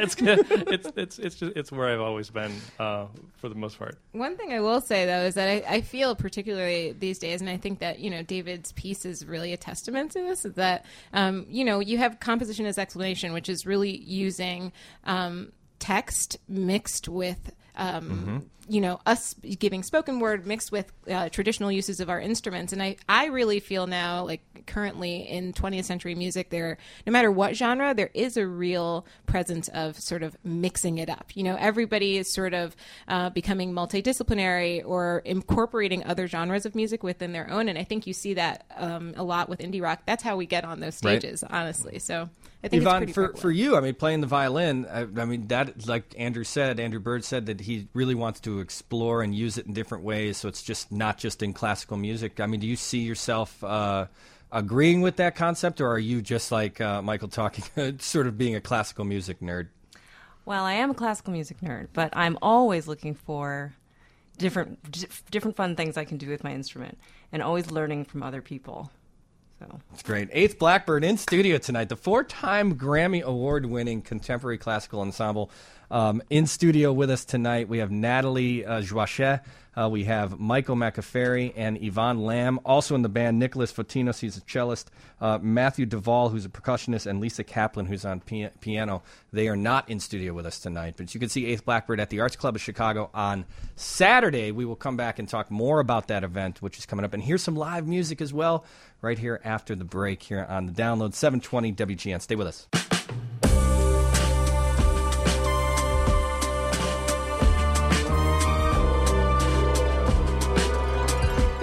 it's where I've always been for the most part. One thing I will say though is that I feel particularly these days, and I think that David's piece is really a testament to this, is that you have composition as explanation, which is really using text mixed with us giving spoken word mixed with traditional uses of our instruments. And I really feel now, like currently in 20th century music, no matter what genre, there is a real presence of sort of mixing it up. Everybody is sort of becoming multidisciplinary or incorporating other genres of music within their own. And I think you see that a lot with indie rock. That's how we get on those stages, right? Honestly. So I think Yvonne, it's pretty for you, playing the violin, that, like Andrew Bird said, that he really wants to explore and use it in different ways, so it's just not just in classical music. Do you see yourself agreeing with that concept, or are you just like Michael talking, sort of being a classical music nerd? Well, I am a classical music nerd, but I'm always looking for different fun things I can do with my instrument, and always learning from other people. So. That's great. Eighth Blackbird in studio tonight, the 4-time Grammy Award-winning contemporary classical ensemble. In studio with us tonight, we have Natalie Joachet, we have Michael McAferry, and Yvonne Lamb. Also in the band, Nicholas Fotinos, he's a cellist, Matthew Duvall, who's a percussionist, and Lisa Kaplan, who's on piano. They are not in studio with us tonight, but you can see Eighth Blackbird at the Arts Club of Chicago on Saturday. We will come back and talk more about that event, which is coming up, and here's some live music as well, right here after the break here on the Download 720 WGN. Stay with us.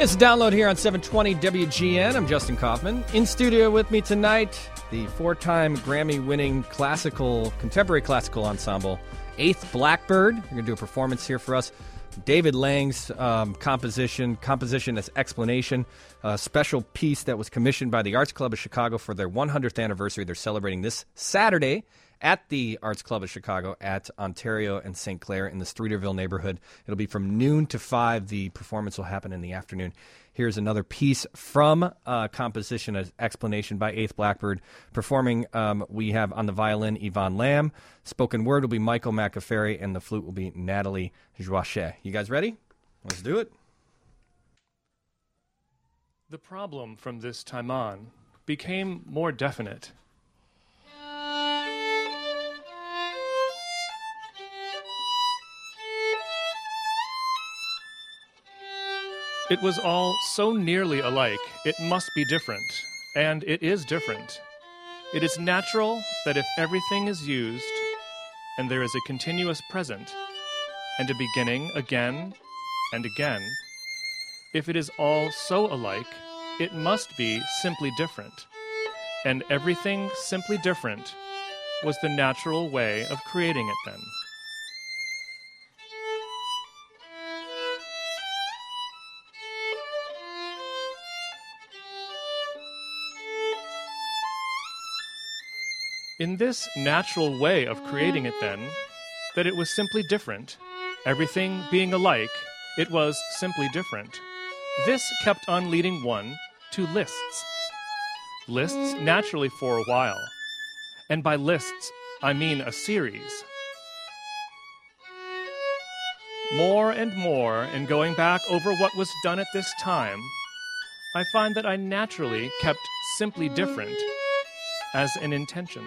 It's a download here on 720 WGN. I'm Justin Kaufman. In studio with me tonight, the 4-time Grammy-winning contemporary classical ensemble, Eighth Blackbird. They're going to do a performance here for us. David Lang's composition as Explanation, a special piece that was commissioned by the Arts Club of Chicago for their 100th anniversary. They're celebrating this Saturday at the Arts Club of Chicago at Ontario and St. Clair in the Streeterville neighborhood. It'll be from noon to 5. The performance will happen in the afternoon. Here's another piece from composition as Explanation by Eighth Blackbird. Performing, we have on the violin Yvonne Lamb. Spoken word will be Michael McAferry, and the flute will be Natalie Joachet. You guys ready? Let's do it. The problem from this time on became more definite. It was all so nearly alike, it must be different. And it is different. It is natural that if everything is used, and there is a continuous present, and a beginning again and again, if it is all so alike, it must be simply different. And everything simply different was the natural way of creating it then. In this natural way of creating it then, that it was simply different, everything being alike, it was simply different. This kept on leading one to lists. Lists naturally for a while. And by lists, I mean a series. More and more, in going back over what was done at this time, I find that I naturally kept simply different as an intention.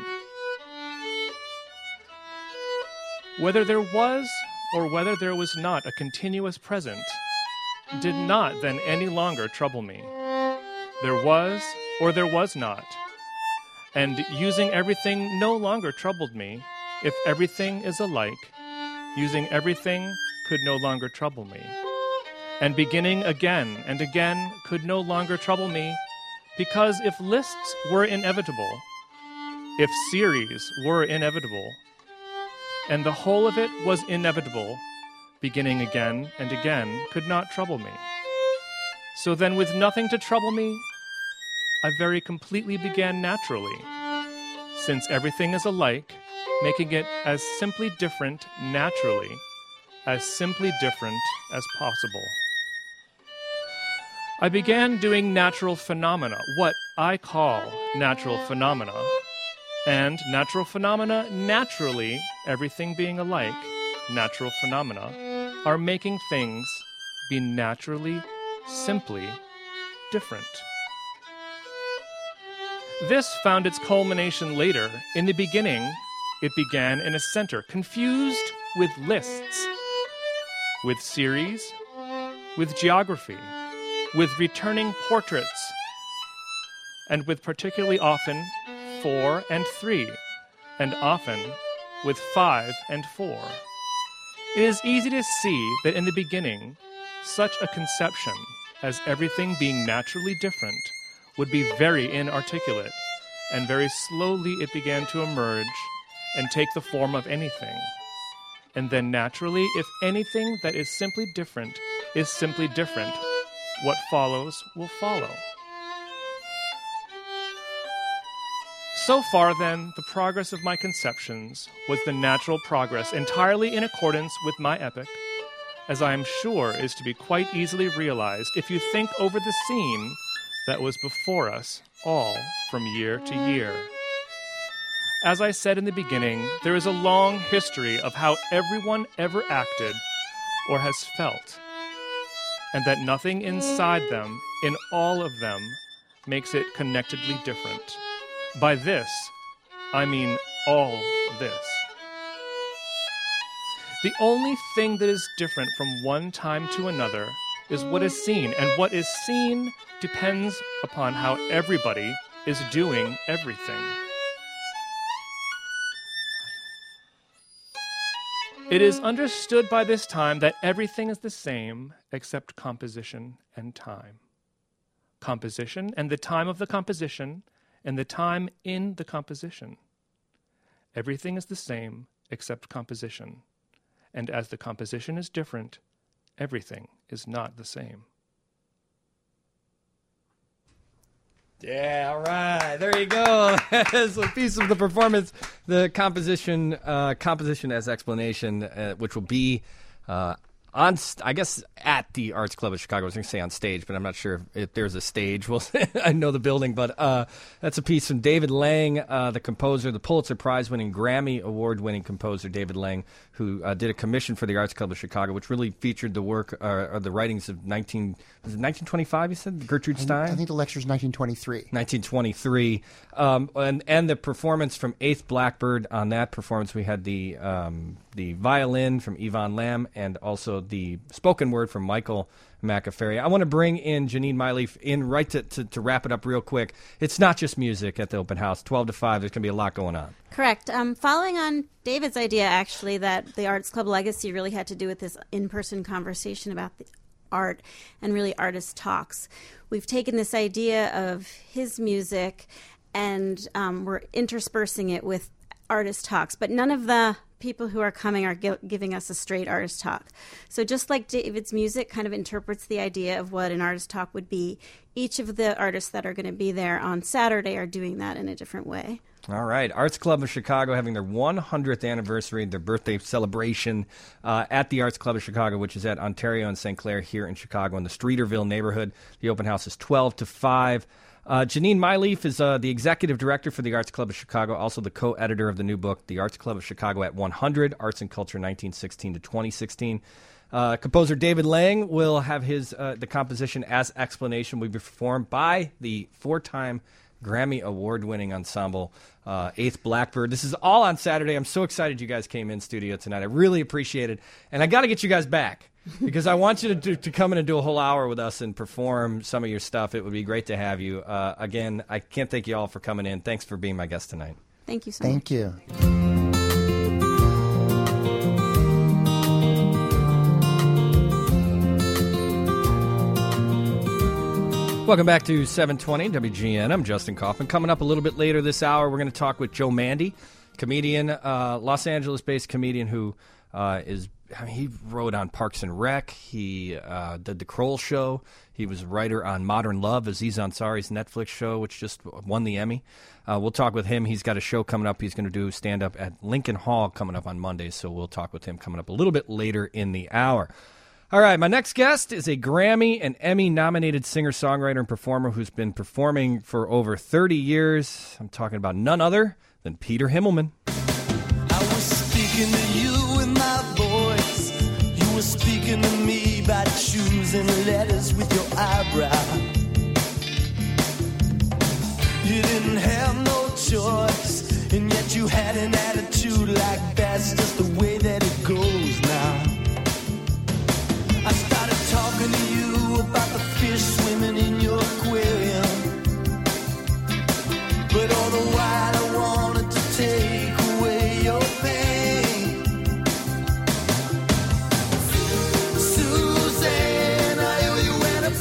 Whether there was or whether there was not a continuous present did not then any longer trouble me. There was or there was not. And using everything no longer troubled me. If everything is alike, using everything could no longer trouble me. And beginning again and again could no longer trouble me, because if lists were inevitable, if series were inevitable, and the whole of it was inevitable, beginning again and again could not trouble me. So then, with nothing to trouble me, I very completely began naturally, since everything is alike, making it as simply different naturally, as simply different as possible. I began doing natural phenomena, what I call natural phenomena. And natural phenomena, naturally, everything being alike, natural phenomena, are making things be naturally, simply different. This found its culmination later. In the beginning, it began in a center, confused with lists, with series, with geography, with returning portraits, and with particularly often 4 and 3, and often with 5 and 4. It is easy to see that in the beginning, such a conception as everything being naturally different would be very inarticulate, and very slowly it began to emerge and take the form of anything. And then naturally, if anything that is simply different is simply different, what follows will follow. So far, then, the progress of my conceptions was the natural progress entirely in accordance with my epic, as I am sure is to be quite easily realized if you think over the scene that was before us all from year to year. As I said in the beginning, there is a long history of how everyone ever acted or has felt, and that nothing inside them, in all of them, makes it connectedly different. By this, I mean all this. The only thing that is different from one time to another is what is seen, and what is seen depends upon how everybody is doing everything. It is understood by this time that everything is the same except composition and time. Composition and the time of the composition and the time in the composition. Everything is the same except composition. And as the composition is different, everything is not the same. Yeah, all right. There you go. That's a piece of the performance. The composition as explanation, which will be I guess at the Arts Club of Chicago. I was going to say on stage, but I'm not sure if there's a stage. Well, I know the building, but that's a piece from David Lang, the composer, the Pulitzer Prize-winning, Grammy Award-winning composer David Lang, who did a commission for the Arts Club of Chicago, which really featured the work or the writings of 1925, you said? Gertrude Stein? I think the lecture's 1923. 1923. And the performance from Eighth Blackbird. On that performance, we had the violin from Yvonne Lamb and also the spoken word from Michael McAferry. I want to bring in Janine Myleaf in right to wrap it up real quick. It's not just music at the open house. 12 to 5, there's going to be a lot going on. Correct. Following on David's idea, actually, that the Arts Club legacy really had to do with this in-person conversation about the art and really artist talks. We've taken this idea of his music and we're interspersing it with artist talks, but none of the people who are coming are giving us a straight artist talk. So just like David's music kind of interprets the idea of what an artist talk would be, each of the artists that are going to be there on Saturday are doing that in a different way. All right. Arts Club of Chicago having their 100th anniversary, their birthday celebration at the Arts Club of Chicago, which is at Ontario and St. Clair here in Chicago in the Streeterville neighborhood. The open house is 12 to 5. Janine Myleaf is the executive director for the Arts Club of Chicago, also the co-editor of the new book, The Arts Club of Chicago at 100, Arts and Culture 1916 to 2016. Composer David Lang will have his the composition as explanation will be performed by the 4-time Grammy Award-winning ensemble, Eighth Blackbird. This is all on Saturday. I'm so excited you guys came in studio tonight. I really appreciate it. And I got to get you guys back because I want you to come in and do a whole hour with us and perform some of your stuff. It would be great to have you. Again, I can't thank you all for coming in. Thanks for being my guest tonight. Thank you so much. Thank you. Welcome back to 720 WGN. I'm Justin Kaufman. Coming up a little bit later this hour, we're going to talk with Joe Mandy, comedian, Los Angeles-based comedian who he wrote on Parks and Rec. He did The Kroll Show. He was a writer on Modern Love, Aziz Ansari's Netflix show, which just won the Emmy. We'll talk with him. He's got a show coming up. He's going to do stand-up at Lincoln Hall coming up on Monday, so we'll talk with him coming up a little bit later in the hour. All right, my next guest is a Grammy and Emmy-nominated singer-songwriter and performer who's been performing for over 30 years. I'm talking about none other than Peter Himmelman. I was speaking to you in my voice. You were speaking to me by choosing letters with your eyebrow. You didn't have no choice, and yet you had an attitude like that's just the way that it goes now. I started talking to you about the fish swimming in your aquarium, but all the while I wanted to take away your pain. Suzanne, I owe you an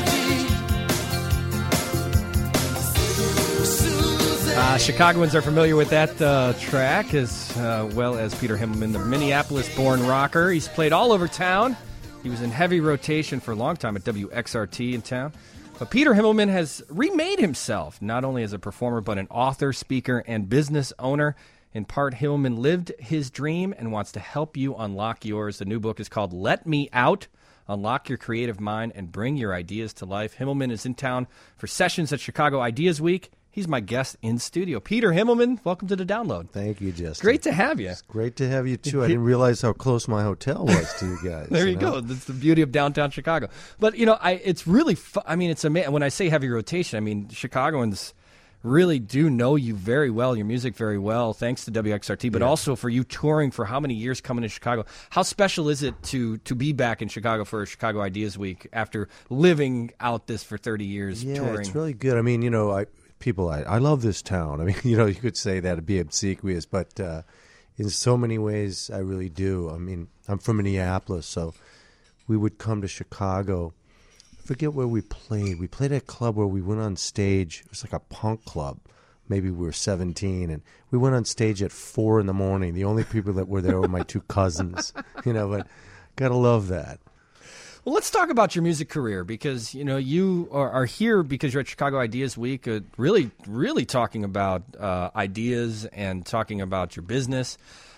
apology. Suzanne. Chicagoans are familiar with that track as well as Peter Himmelman, the Minneapolis-born rocker. He's played all over town. He was in heavy rotation for a long time at WXRT in town. But Peter Himmelman has remade himself, not only as a performer, but an author, speaker, and business owner. In part, Himmelman lived his dream and wants to help you unlock yours. The new book is called Let Me Out. Unlock your creative mind and bring your ideas to life. Himmelman is in town for sessions at Chicago Ideas Week. He's my guest in studio. Peter Himmelman, welcome to The Download. Thank you, Justin. Great to have you. It's great to have you, too. I didn't realize how close my hotel was to you guys. There you go. That's the beauty of downtown Chicago. But, it's really I mean, it's amazing. When I say heavy rotation, I mean, Chicagoans really do know you very well, your music very well, thanks to WXRT, but also for you touring for how many years coming to Chicago. How special is it to be back in Chicago for Chicago Ideas Week after living out this for 30 years touring? Yeah, it's really good. I mean, I love this town. I mean, you could say that at BMC quiz, but in so many ways, I really do. I mean, I'm from Minneapolis, so we would come to Chicago. I forget where we played. We played at a club where we went on stage. It was like a punk club. Maybe we were 17, and we went on stage at 4 in the morning. The only people that were there were my two cousins, but gotta love that. Well, let's talk about your music career because, you are here because you're at Chicago Ideas Week, really, really talking about ideas and talking about your business.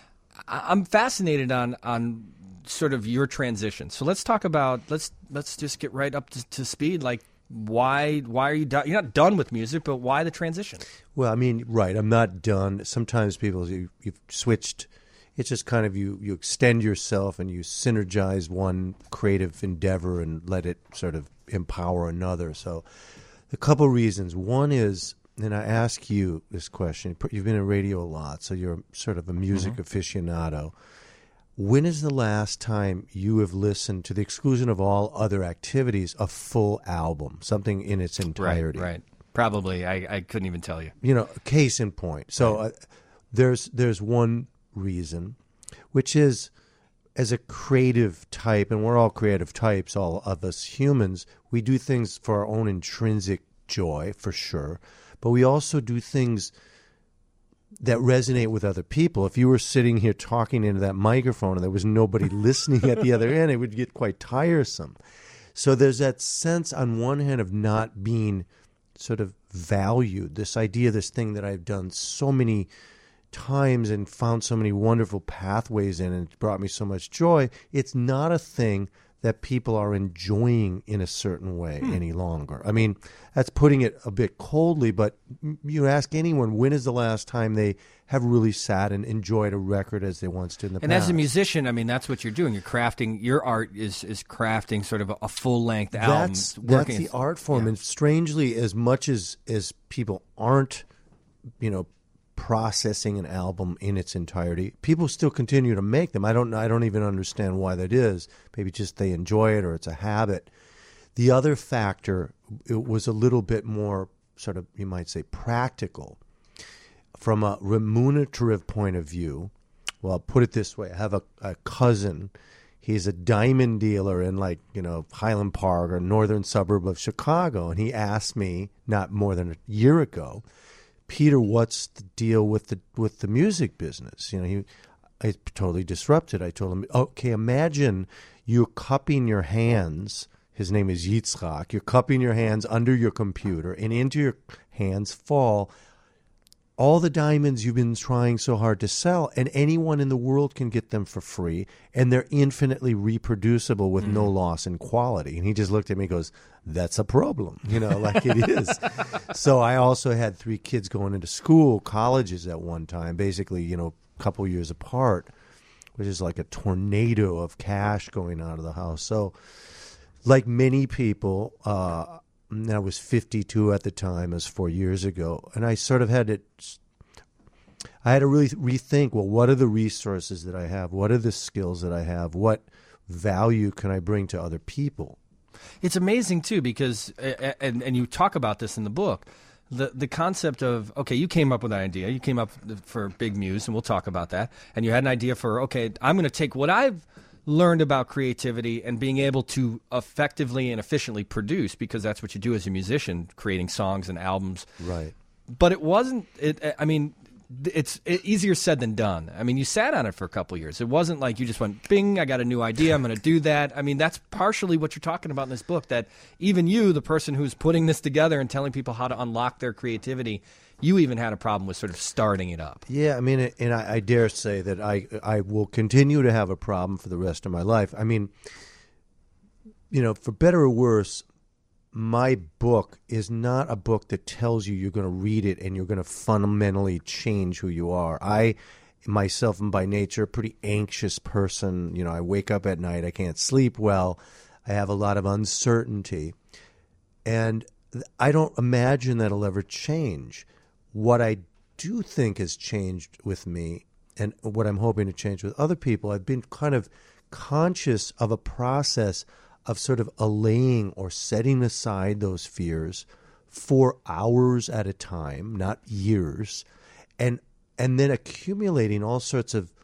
I'm fascinated on sort of your transition. So let's talk about, let's just get right up to speed. Like, why are you done? You're not done with music, but why the transition? Well, I mean, right, I'm not done. Sometimes people, you've switched. It's just kind of you extend yourself and you synergize one creative endeavor and let it sort of empower another. So a couple reasons. One is, and I ask you this question, you've been in radio a lot, so you're sort of a music aficionado. When is the last time you have listened, to the exclusion of all other activities, a full album, something in its entirety? Right. Probably. I couldn't even tell you. Case in point. So there's one reason, which is, as a creative type, and we're all creative types, all of us humans, we do things for our own intrinsic joy, for sure, but we also do things that resonate with other people. If you were sitting here talking into that microphone and there was nobody listening at the other end, it would get quite tiresome. So there's that sense on one hand of not being sort of valued, this idea, this thing that I've done so many times and found so many wonderful pathways in, and it brought me so much joy. It's not a thing that people are enjoying in a certain way any longer. I mean, that's putting it a bit coldly, but you ask anyone, when is the last time they have really sat and enjoyed a record as they once did in the past? And as a musician, I mean, that's what you're doing. You're crafting, your art is crafting sort of a full-length album. That's the art form. Yeah. And strangely, as much as people aren't, processing an album in its entirety, people still continue to make them. I don't even understand why that is. Maybe just they enjoy it or it's a habit. The other factor, it was a little bit more sort of, you might say, practical. From a remunerative point of view, well, I'll put it this way. I have a cousin. He's a diamond dealer in Highland Park or northern suburb of Chicago. And he asked me not more than a year ago, Peter, what's the deal with the music business? I totally disrupted. I told him, okay, imagine you're cupping your hands. His name is Yitzchak. You're cupping your hands under your computer, and into your hands fall all the diamonds you've been trying so hard to sell, and anyone in the world can get them for free, and they're infinitely reproducible with no loss in quality. And he just looked at me and goes, that's a problem, like it is. So I also had 3 kids going into school, colleges at one time, basically, a couple years apart, which is like a tornado of cash going out of the house. So like many people, I was 52 at the time, as 4 years ago, and I sort of had to really rethink, well, what are the resources that I have? What are the skills that I have? What value can I bring to other people? It's amazing, too, because, and you talk about this in the book, the concept of, okay, you came up with an idea. You came up for Big Muse, and we'll talk about that. And you had an idea for, okay, I'm going to take what I've learned about creativity and being able to effectively and efficiently produce, because that's what you do as a musician, creating songs and albums. Right. But it wasn't, it's easier said than done. I mean, you sat on it for a couple of years. It wasn't like you just went, bing, I got a new idea, I'm going to do that. I mean, that's partially what you're talking about in this book, that even you, the person who's putting this together and telling people how to unlock their creativity, you even had a problem with sort of starting it up. Yeah, I mean, and I dare say that I will continue to have a problem for the rest of my life. I mean, for better or worse, my book is not a book that tells you you're going to read it and you're going to fundamentally change who you are. I myself am by nature a pretty anxious person. I wake up at night, I can't sleep well, I have a lot of uncertainty, and I don't imagine that'll ever change. What I do think has changed with me, and what I'm hoping to change with other people, I've been kind of conscious of a process of sort of allaying or setting aside those fears for hours at a time, not years, and and then accumulating all sorts of,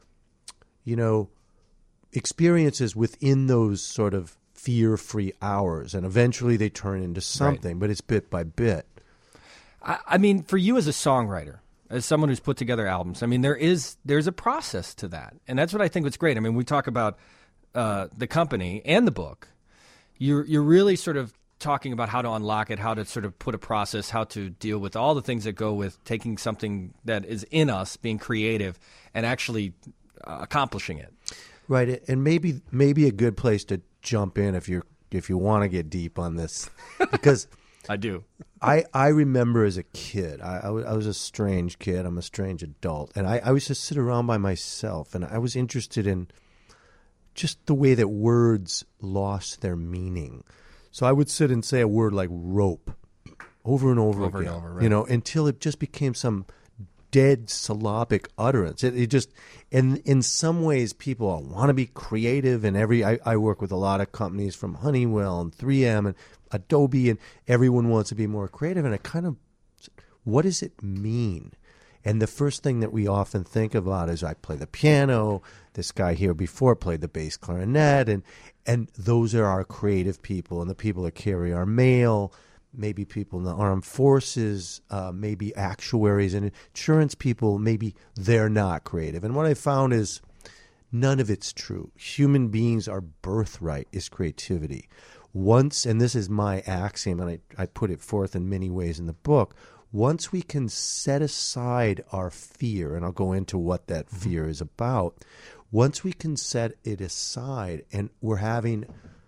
experiences within those sort of fear-free hours, and eventually they turn into something, but it's bit by bit. I mean, for you as a songwriter, as someone who's put together albums, I mean, there's a process to that, and that's what I think was great. I mean, we talk about the company and the book. You're really sort of talking about how to unlock it, how to sort of put a process, how to deal with all the things that go with taking something that is in us, being creative, and actually accomplishing it. Right, and maybe a good place to jump in if you want to get deep on this, because I do. I remember as a kid, I was a strange kid. I'm a strange adult, and I used to sit around by myself, and I was interested in just the way that words lost their meaning. So I would sit and say a word like rope over and over again, and over, right. Until it just became some dead syllabic utterance. It just, and in some ways, people want to be creative. And I work with a lot of companies from Honeywell and 3M and Adobe, and everyone wants to be more creative. And what does it mean? And the first thing that we often think about is I play the piano. This guy here before played the bass clarinet, and those are our creative people, and the people that carry our mail. Maybe people in the armed forces, maybe actuaries and insurance people, maybe they're not creative. And what I found is none of it's true. Human beings, our birthright is creativity. Once, and this is my axiom, and I put it forth in many ways in the book, once we can set aside our fear, and I'll go into what that fear is about, once we can set it aside and we're having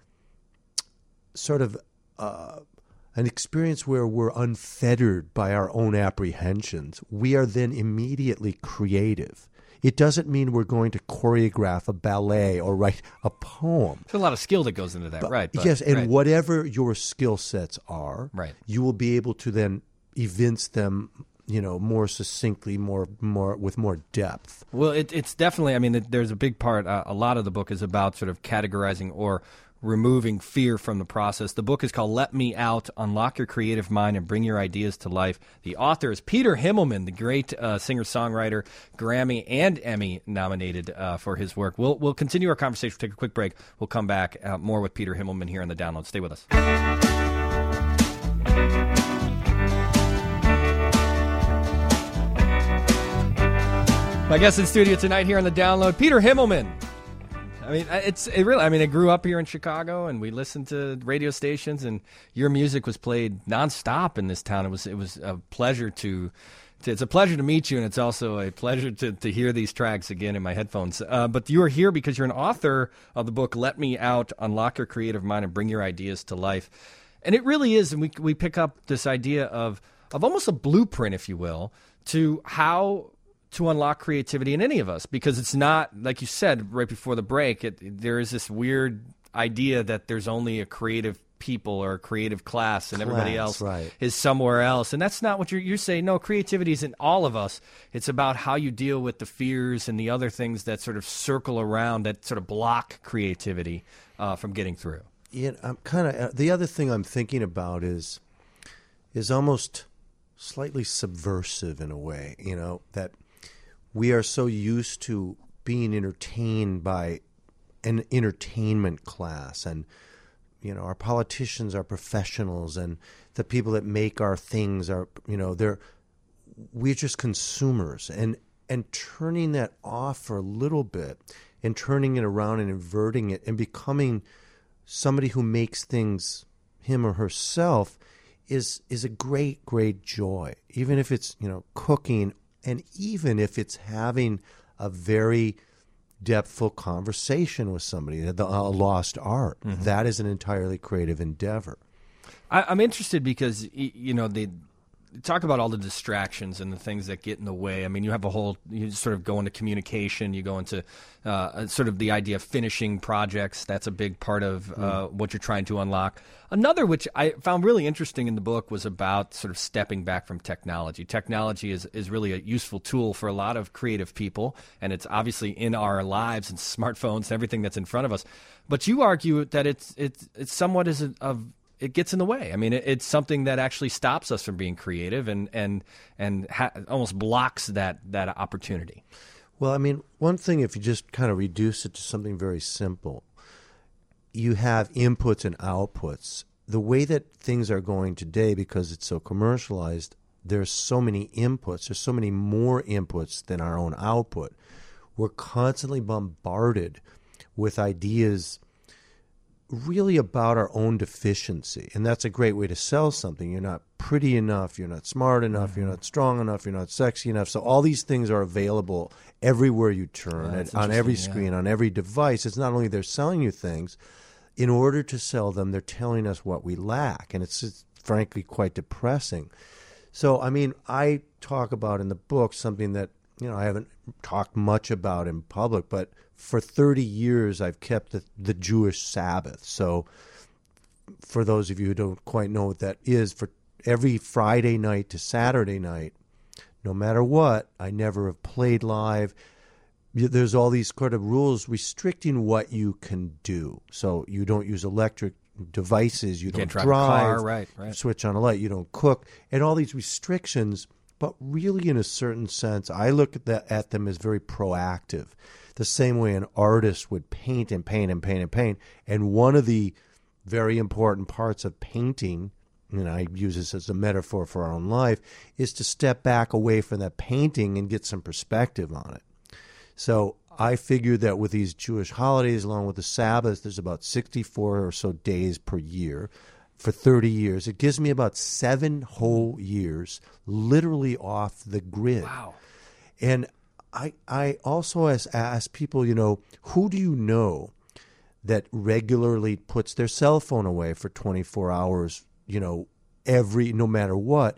sort of an experience where we're unfettered by our own apprehensions, we are then immediately creative. It doesn't mean we're going to choreograph a ballet or write a poem. There's a lot of skill that goes into that, right? Yes, and whatever your skill sets are, you will be able to then evince them, more succinctly, more with more depth. Well, it's definitely, I mean, there's a big part, a lot of the book is about sort of categorizing or removing fear from the process. The book is called Let Me Out, Unlock Your Creative Mind and Bring Your Ideas to Life. The author is Peter Himmelman, the great singer-songwriter, Grammy and Emmy nominated for his work. We'll continue our conversation. We'll take a quick break. We'll come back more with Peter Himmelman here on The Download. Stay with us. My guest in studio tonight here on The Download, Peter Himmelman. I mean, I grew up here in Chicago, and we listened to radio stations, and your music was played nonstop in this town. It was a pleasure it's a pleasure to meet you, and it's also a pleasure to hear these tracks again in my headphones. But you are here because you're an author of the book Let Me Out, Unlock Your Creative Mind and Bring Your Ideas to Life. And it really is, and we pick up this idea of almost a blueprint, if you will, to how to unlock creativity in any of us, because it's not, like you said right before the break, there is this weird idea that there's only a creative people or a creative class and everybody else is somewhere else. And that's not what you're saying. No, creativity is in all of us. It's about how you deal with the fears and the other things that sort of circle around, that sort of block creativity from getting through. Yeah, I'm kind of, the other thing I'm thinking about is almost slightly subversive in a way, that we are so used to being entertained by an entertainment class, and our politicians are professionals, and the people that make our things are, we're just consumers, and turning that off for a little bit and turning it around and inverting it and becoming somebody who makes things him or herself is a great, great joy, even if it's, cooking. And even if it's having a very depthful conversation with somebody, a lost art, that is an entirely creative endeavor. I'm interested because, they talk about all the distractions and the things that get in the way. I mean, you sort of go into communication, you go into sort of the idea of finishing projects. That's a big part of what you're trying to unlock. Another, which I found really interesting in the book, was about sort of stepping back from technology. Technology is really a useful tool for a lot of creative people, and it's obviously in our lives and smartphones and everything that's in front of us. But you argue that it's somewhat it gets in the way. I mean, it's something that actually stops us from being creative and almost blocks that opportunity. Well, I mean, one thing, if you just kind of reduce it to something very simple, you have inputs and outputs. The way that things are going today, because it's so commercialized, there's so many inputs. There's so many more inputs than our own output. We're constantly bombarded with ideas really about our own deficiency. And that's a great way to sell something. You're not pretty enough, you're not smart enough, you're not strong enough, you're not sexy enough. So all these things are available everywhere you turn, on every screen, on every device. It's not only they're selling you things, in order to sell them, they're telling us what we lack. And it's frankly quite depressing. So, I mean, I talk about in the book something that, I haven't talked much about in public, but for 30 years I've kept the Jewish Sabbath. So for those of you who don't quite know what that is, for every Friday night to Saturday night, no matter what, I never have played live. There's all these sort of rules restricting what you can do. So you don't use electric devices, you don't drive, a car, right. Switch on a light, you don't cook, and all these restrictions. But really, in a certain sense, I look at them as very proactive. The same way an artist would paint and paint and paint and paint. And one of the very important parts of painting, and I use this as a metaphor for our own life, is to step back away from that painting and get some perspective on it. So I figured that with these Jewish holidays, along with the Sabbath, there's about 64 or so days per year. For 30 years. It gives me about 7 whole years literally off the grid. Wow. And I also ask people, who do you know that regularly puts their cell phone away for 24 hours, no matter what?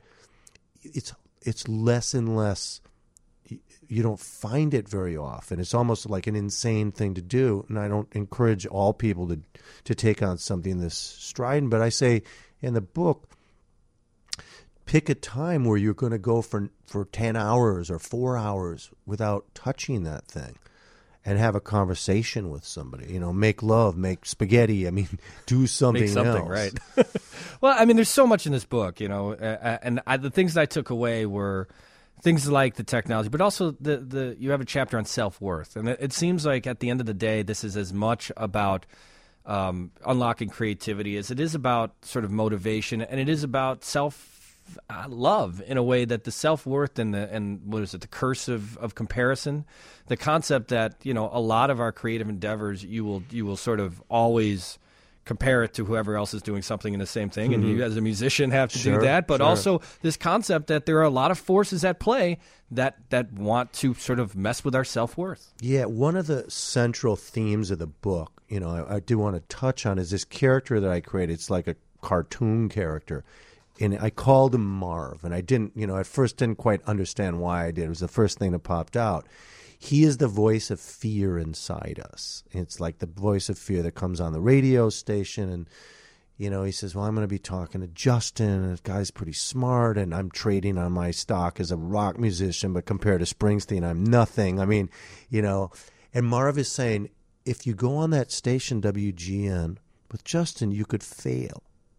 It's less and less. You don't find it very often. It's almost like an insane thing to do, and I don't encourage all people to take on something this strident, but I say in the book, pick a time where you're going to go for 10 hours or 4 hours without touching that thing and have a conversation with somebody. Make love, make spaghetti. I mean, do something else. Right. Well, I mean, there's so much in this book, and the things that I took away were things like the technology, but also you have a chapter on self-worth. And it seems like at the end of the day, this is as much about unlocking creativity as it is about sort of motivation, and it is about self-love in a way that the self-worth and what is it, the curse of comparison, the concept that, a lot of our creative endeavors, you will sort of always compare it to whoever else is doing something in the same thing, and you as a musician have to do that, but also this concept that there are a lot of forces at play that want to sort of mess with our self-worth. Yeah, one of the central themes of the book, I do want to touch on is this character that I created. It's like a cartoon character, and I called him Marv, and I didn't, at first didn't quite understand why I did. It was the first thing that popped out. He is the voice of fear inside us. It's like the voice of fear that comes on the radio station. And, he says, well, I'm going to be talking to Justin. And this guy's pretty smart. And I'm trading on my stock as a rock musician. But compared to Springsteen, I'm nothing. I mean, And Marv is saying, if you go on that station, WGN, with Justin, you could fail.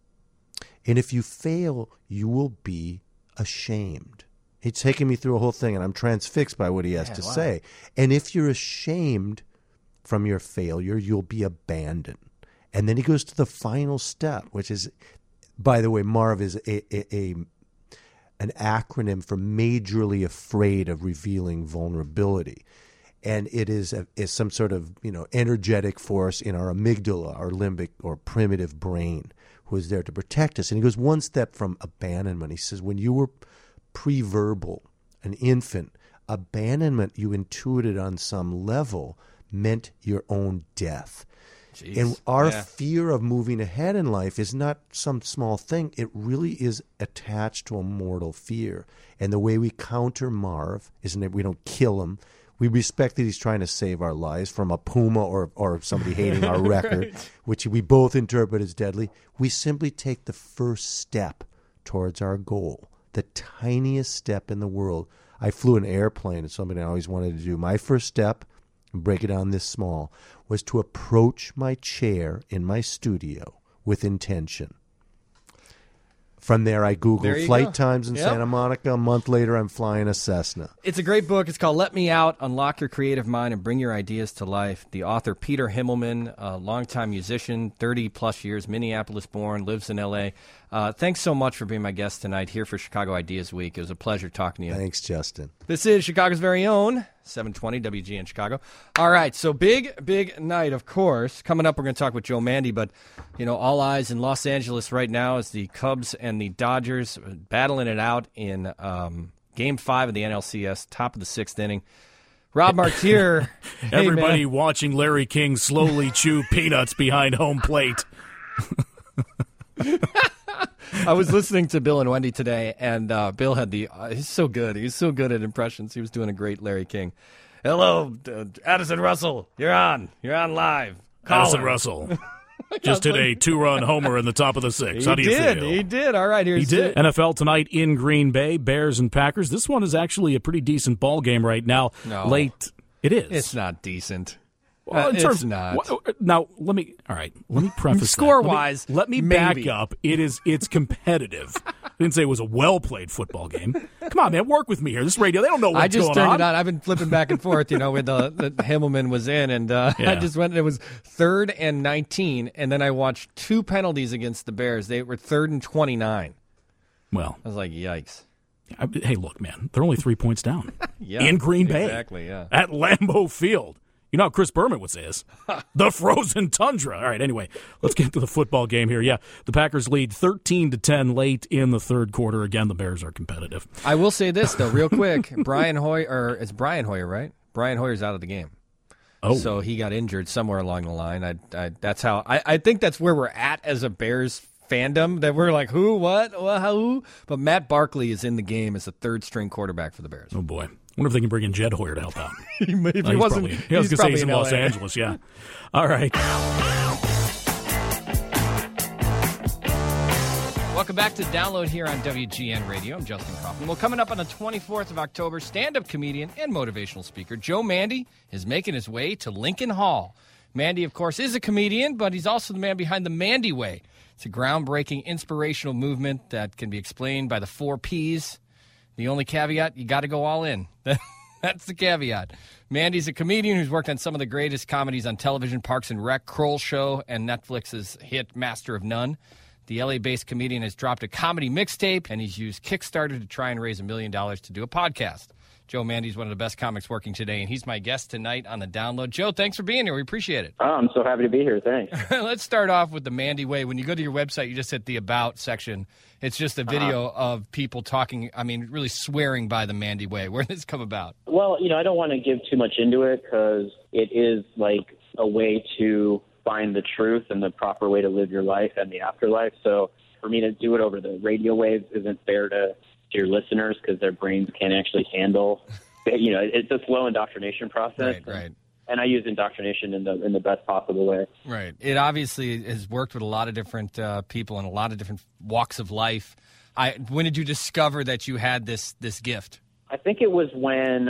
And if you fail, you will be ashamed. He's taking me through a whole thing, and I'm transfixed by what he has to say. And if you're ashamed from your failure, you'll be abandoned. And then he goes to the final step, which is, by the way, Marv is an acronym for majorly afraid of revealing vulnerability. And it is some sort of energetic force in our amygdala, our limbic or primitive brain, who is there to protect us. And he goes one step from abandonment. He says, when you were pre-verbal, an infant, abandonment, you intuited on some level, meant your own death. Jeez. And our fear of moving ahead in life is not some small thing. It really is attached to a mortal fear. And the way we counter Marv isn't that we don't kill him. We respect that he's trying to save our lives from a puma or somebody hating our record, which we both interpret as deadly. We simply take the first step towards our goal. The tiniest step in the world. I flew an airplane. It's something I always wanted to do. My first step, break it down this small, was to approach my chair in my studio with intention. From there, I There Googled you flight go. times in Yep. Santa Monica. A month later, I'm flying a Cessna. It's a great book. It's called Let Me Out, Unlock Your Creative Mind and Bring Your Ideas to Life. The author, Peter Himmelman, a longtime musician, 30-plus years, Minneapolis-born, lives in L.A. Thanks so much for being my guest tonight here for Chicago Ideas Week. It was a pleasure talking to you. Thanks, Justin. This is Chicago's very own 720 WGN Chicago. All right, so big night, of course. Coming up, we're going to talk with Joe Mande, but, all eyes in Los Angeles right now is the Cubs and the Dodgers battling it out in Game 5 of the NLCS, top of the 6th inning. Rob Martier. Everybody watching Larry King slowly chew peanuts behind home plate. I was listening to Bill and Wendy today, and Bill had he's so good. He's so good at impressions. He was doing a great Larry King. Hello, Addison Russell. You're on. You're on live. Addison Russell just hit a 2-run homer in the top of the 6th. How do you feel? He did. All right, here's it. NFL tonight in Green Bay, Bears and Packers. This one is actually a pretty decent ball game right now. No. Late. It is. It's not decent. Well, It's not. Now, let me preface Score-wise, that. Let me back up. It's competitive. I didn't say it was a well-played football game. Come on, man, work with me here. This radio, they don't know what's going on. I just turned it on. I've been flipping back and forth, with the Himmelman was in, and I just went, it was 3rd and 19, and then I watched 2 penalties against the Bears. They were 3rd and 29. Well. I was like, yikes. Hey, look, man, they're only 3 points down. Yeah, in Green Bay. Exactly, yeah. At Lambeau Field. You know how Chris Berman would say this. The frozen tundra. All right, anyway, let's get to the football game here. Yeah, the Packers lead 13-10 late in the third quarter. Again, the Bears are competitive. I will say this, though, real quick. Brian Hoyer, it's Brian Hoyer, right? Brian Hoyer's out of the game. Oh. So he got injured somewhere along the line. I think that's where we're at as a Bears fandom, that we're like, who, what, who? But Matt Barkley is in the game as a third-string quarterback for the Bears. Oh, boy. I wonder if they can bring in Jed Hoyer to help out. If he wasn't, I was going to say he's in Los Angeles, yeah. All right. Welcome back to Download here on WGN Radio. I'm Justin Kaufman. Well, coming up on the 24th of October, stand-up comedian and motivational speaker Joe Mande is making his way to Lincoln Hall. Mande, of course, is a comedian, but he's also the man behind the Mande Way. It's a groundbreaking, inspirational movement that can be explained by the 4 Ps. The only caveat, you got to go all in. That's the caveat. Mandy's a comedian who's worked on some of the greatest comedies on television, Parks and Rec, Kroll Show, and Netflix's hit Master of None. The LA-based comedian has dropped a comedy mixtape, and he's used Kickstarter to try and raise $1 million to do a podcast. Joe Mande is one of the best comics working today, and he's my guest tonight on the Download. Joe, thanks for being here. We appreciate it. Oh, I'm so happy to be here. Thanks. Let's start off with the Mande Way. When you go to your website, you just hit the About section. It's just a video of people talking, really swearing by the Mande Way. Where did this come about? Well, I don't want to give too much into it because it is like a way to find the truth and the proper way to live your life and the afterlife. So for me to do it over the radio waves isn't fair to your listeners because their brains can't actually handle, it's a slow indoctrination process. Right. And I use indoctrination in the best possible way. Right. It obviously has worked with a lot of different people in a lot of different walks of life. When did you discover that you had this gift? I think it was when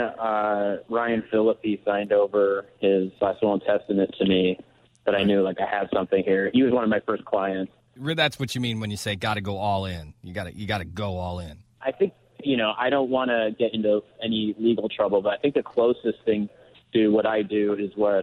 Ryan Phillippe signed over his Last Will and Testament to me that I knew I had something here. He was one of my first clients. That's what you mean when you say got to go all in. You got to go all in. I think, I don't want to get into any legal trouble, but I think the closest thing to what I do is what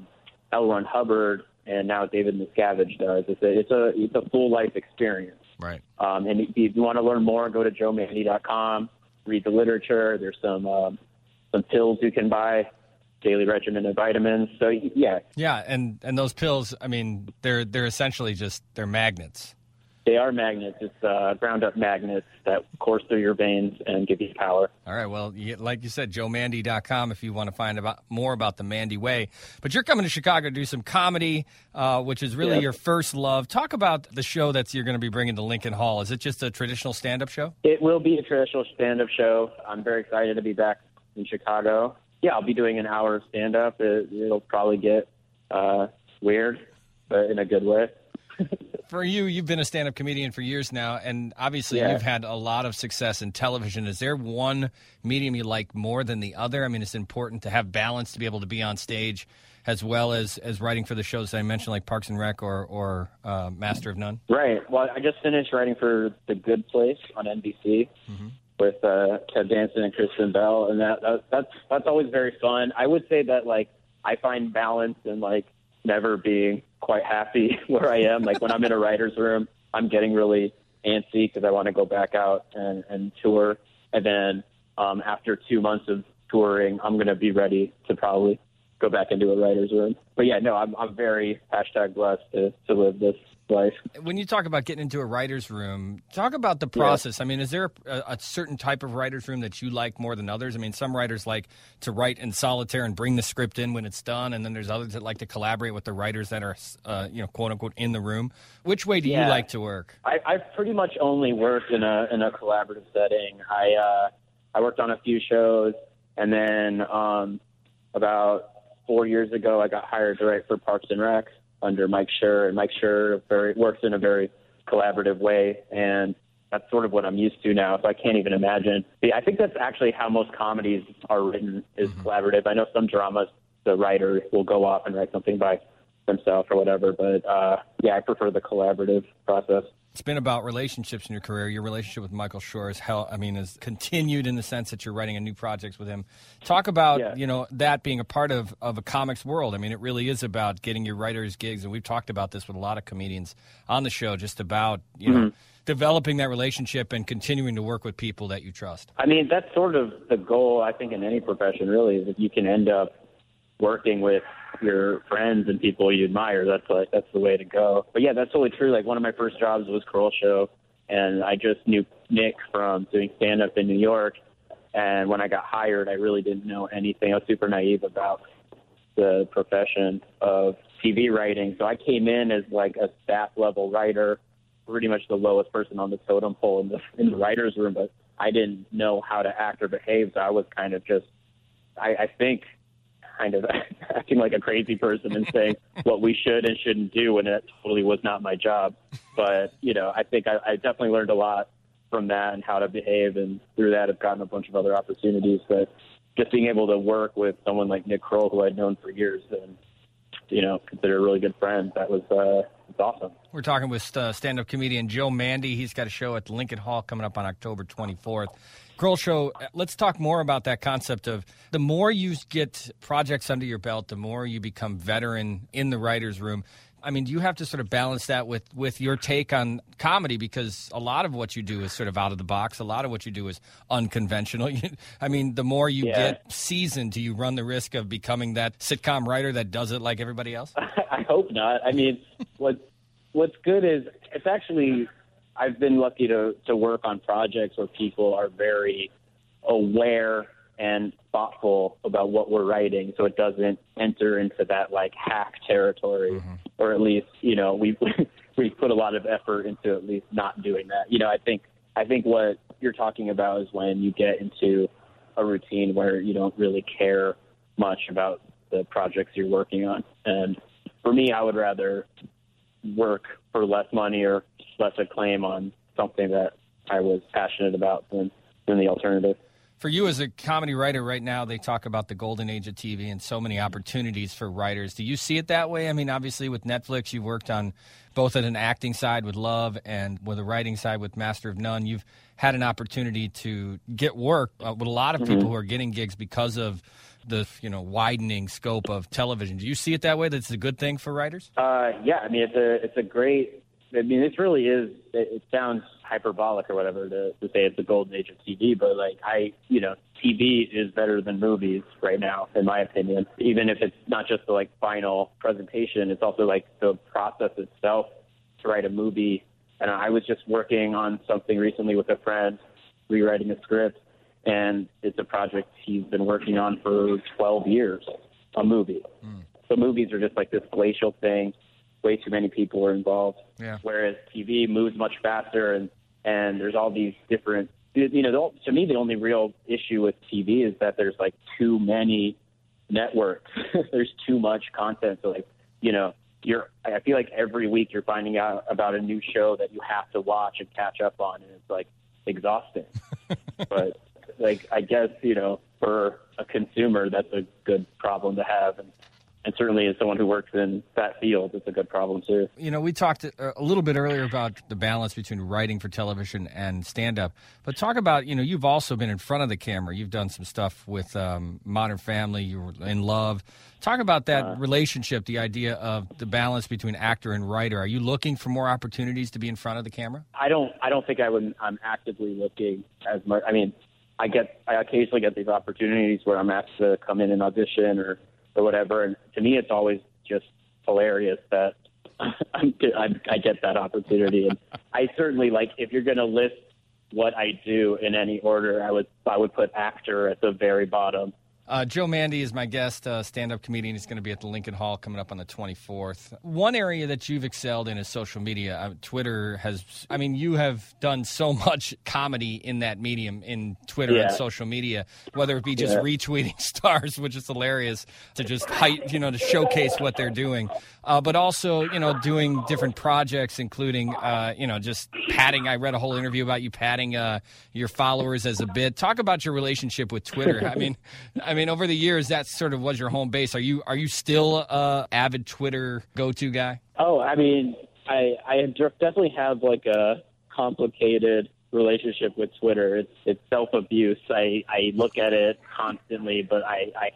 L. Ron Hubbard and now David Miscavige does. It's a full life experience. Right. And if you want to learn more, go to joemande.com, read the literature. There's some pills you can buy, daily regimen of vitamins. So yeah. Yeah, and those pills, they're essentially they're magnets. They are magnets. It's ground-up magnets that course through your veins and give you power. All right. Well, like you said, joemande.com if you want to find more about the Mande Way. But you're coming to Chicago to do some comedy, which is really your first love. Talk about the show you're going to be bringing to Lincoln Hall. Is it just a traditional stand-up show? It will be a traditional stand-up show. I'm very excited to be back in Chicago. Yeah, I'll be doing an hour of stand-up. It'll probably get weird, but in a good way. For you, you've been a stand-up comedian for years now, and obviously you've had a lot of success in television. Is there one medium you like more than the other? I mean, it's important to have balance, to be able to be on stage as well as writing for the shows that I mentioned, like Parks and Rec or Master of None. Right. Well, I just finished writing for The Good Place on NBC with Ted Danson and Kristen Bell, and that's always very fun. I would say that, like, I find balance in, like, never being quite happy where I am. Like, when I'm in a writer's room, I'm getting really antsy because I want to go back out and tour. And then after 2 months of touring, I'm going to be ready to probably go back into a writer's room. But yeah, no, I'm very #blessed to live this life. When you talk about getting into a writer's room, talk about the process. I mean, is there a certain type of writer's room that you like more than others? I mean, some writers like to write in solitaire and bring the script in when it's done, and then there's others that like to collaborate with the writers that are, quote unquote, in the room. Which way do you like to work? I've pretty much only worked in a collaborative setting. I worked on a few shows, and then about 4 years ago, I got hired to write for Parks and Rec under Mike Schur, and Mike Schur works in a very collaborative way, and that's sort of what I'm used to now, so I can't even imagine. I think that's actually how most comedies are written, is collaborative. I know some dramas, the writer will go off and write something by himself or whatever, but I prefer the collaborative process. It's been about relationships in your career. Your relationship with Michael Schur is continued in the sense that you're writing a new projects with him. Talk about, that being a part of a comics world. I mean, it really is about getting your writers gigs, and we've talked about this with a lot of comedians on the show, just about, developing that relationship and continuing to work with people that you trust. I mean, that's sort of the goal, I think, in any profession, really, is that you can end up working with your friends and people you admire. That's the way to go. But yeah, that's totally true. Like, one of my first jobs was Kroll Show, and I just knew Nick from doing stand-up in New York. And when I got hired, I really didn't know anything. I was super naive about the profession of TV writing. So I came in as like a staff-level writer, pretty much the lowest person on the totem pole in the writer's room, but I didn't know how to act or behave. So I was kind of just, I think, kind of acting like a crazy person and saying what we should and shouldn't do, and it totally was not my job. But, I think I definitely learned a lot from that and how to behave, and through that I've gotten a bunch of other opportunities. But just being able to work with someone like Nick Kroll, who I'd known for years and, consider a really good friend, that was it's awesome. We're talking with stand-up comedian Joe Mande. He's got a show at the Lincoln Hall coming up on October 24th. Kroll Show, let's talk more about that concept of the more you get projects under your belt, the more you become veteran in the writer's room. I mean, do you have to sort of balance that with your take on comedy? Because a lot of what you do is sort of out of the box. A lot of what you do is unconventional. I mean, the more you get seasoned, do you run the risk of becoming that sitcom writer that does it like everybody else? I hope not. I mean, what's good is it's actually, I've been lucky to work on projects where people are very aware and thoughtful about what we're writing, so it doesn't enter into that like hack territory, or at least we put a lot of effort into at least not doing that. I think what you're talking about is when you get into a routine where you don't really care much about the projects you're working on. And for me, I would rather work for less money or less acclaim on something that I was passionate about than the alternative. For you as a comedy writer right now, they talk about the golden age of TV and so many opportunities for writers. Do you see it that way? I mean, obviously with Netflix, you've worked on both at an acting side with Love and with a writing side with Master of None. You've had an opportunity to get work with a lot of people who are getting gigs because of the widening scope of television. Do you see it that way, that it's a good thing for writers? Yeah, I mean, it's a great, I mean, this really is, it sounds hyperbolic or whatever to say it's the golden age of TV, but like TV is better than movies right now, in my opinion. Even if it's not just the like final presentation, it's also like the process itself to write a movie. And I was just working on something recently with a friend, rewriting a script, and it's a project he's been working on for 12 years, a movie. So movies are just like this glacial thing. Way too many people are involved. Yeah. Whereas TV moves much faster, and there's all these different, to me, the only real issue with TV is that there's like too many networks. There's too much content. So like, I feel like every week you're finding out about a new show that you have to watch and catch up on, and it's like exhausting. But like, I guess, for a consumer, that's a good problem to have. And certainly as someone who works in that field, it's a good problem too. We talked a little bit earlier about the balance between writing for television and stand-up. But talk about, you've also been in front of the camera. You've done some stuff with Modern Family. You were in Love. Talk about that relationship, the idea of the balance between actor and writer. Are you looking for more opportunities to be in front of the camera? I don't think I'm actively looking as much. I mean, I occasionally get these opportunities where I'm asked to come in and audition or whatever, and to me it's always just hilarious that I get that opportunity. And I certainly, like, if you're going to list what I do in any order, I would put actor at the very bottom. Joe Mande is my guest, stand-up comedian. He's going to be at the Lincoln Hall coming up on the 24th. One area that you've excelled in is social media. Twitter you have done so much comedy in that medium, in Twitter and social media, whether it be just retweeting stars, which is hilarious, to just to showcase what they're doing. But also, doing different projects, including, just padding. I read a whole interview about you padding your followers as a bit. Talk about your relationship with Twitter. I mean, over the years, that sort of was your home base. Are you still a avid Twitter go-to guy? Oh, I mean, I definitely have like a complicated relationship with Twitter. It's self-abuse. I look at it constantly, but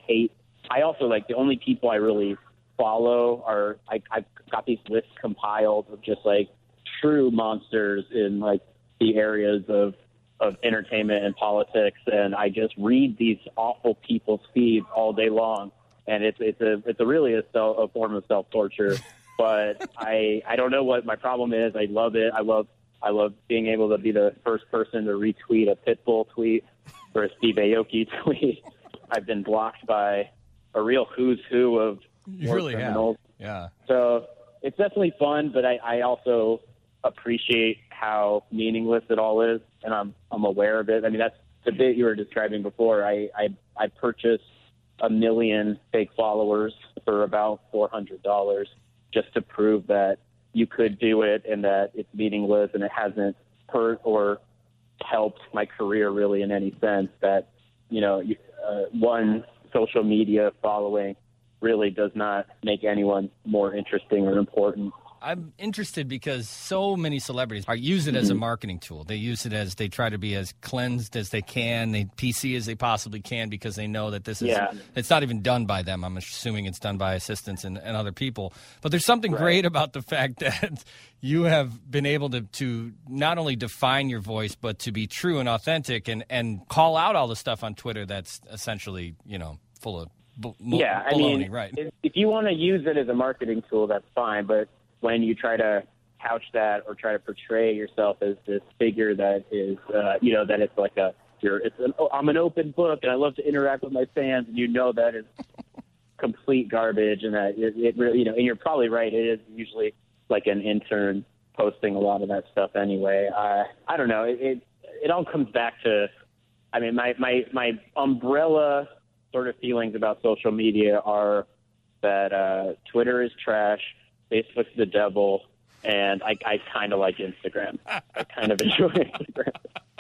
I also, like, the only people I really follow are, I've got these lists compiled of just like true monsters in like the areas of entertainment and politics, and I just read these awful people's feeds all day long, and it's really a form of self-torture. But I don't know what my problem is. I love it. I love being able to be the first person to retweet a Pitbull tweet or a Steve Aoki tweet. I've been blocked by a real who's who of criminals. Yeah. So it's definitely fun, but I also appreciate how meaningless it all is, and I'm aware of it. I mean, that's the bit you were describing before. I purchased 1 million fake followers for about $400 just to prove that you could do it and that it's meaningless and it hasn't hurt or helped my career really in any sense. That one social media following really does not make anyone more interesting or important. I'm interested because so many celebrities use it as a marketing tool. They use it as they try to be as cleansed as they can, they PC as they possibly can, because they know that this is it's not even done by them. I'm assuming it's done by assistants and other people. But there's something great about the fact that you have been able to not only define your voice, but to be true and authentic and call out all the stuff on Twitter that's essentially, full of baloney, right? If you want to use it as a marketing tool, that's fine, but when you try to couch that or try to portray yourself as this figure that is, that it's like I'm an open book and I love to interact with my fans, and that is complete garbage, and that it really, and you're probably right. It is usually like an intern posting a lot of that stuff anyway. I don't know. It all comes back to, I mean, my umbrella sort of feelings about social media are that Twitter is trash, Facebook's the devil, and I kind of like Instagram. I kind of enjoy Instagram.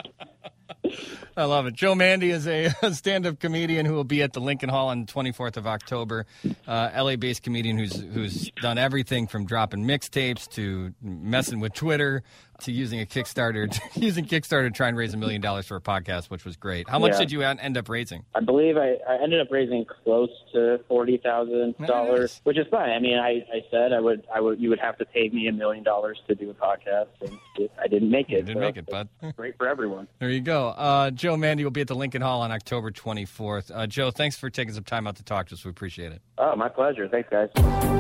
I love it. Joe Mande is a stand-up comedian who will be at the Lincoln Hall on the 24th of October. LA-based comedian who's done everything from dropping mixtapes to messing with Twitter to using Kickstarter to try and raise $1 million for a podcast, which was great. How much did you end up raising? I believe I ended up raising close to $40,000, which is fine. I mean, I said you would have to pay me $1 million to do a podcast, and I didn't make it. Bud. Great for everyone. There you go. Joe Mande will be at the Lincoln Hall on October 24th. Joe, thanks for taking some time out to talk to us. We appreciate it. Oh, my pleasure. Thanks, guys.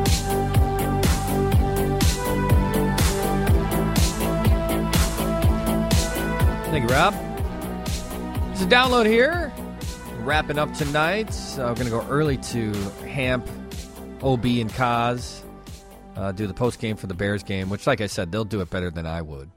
Thank you, Rob. There's a download here. Wrapping up tonight. We're going to go early to Hamp, OB, and Kaz. Do the post game for the Bears game, which, like I said, they'll do it better than I would.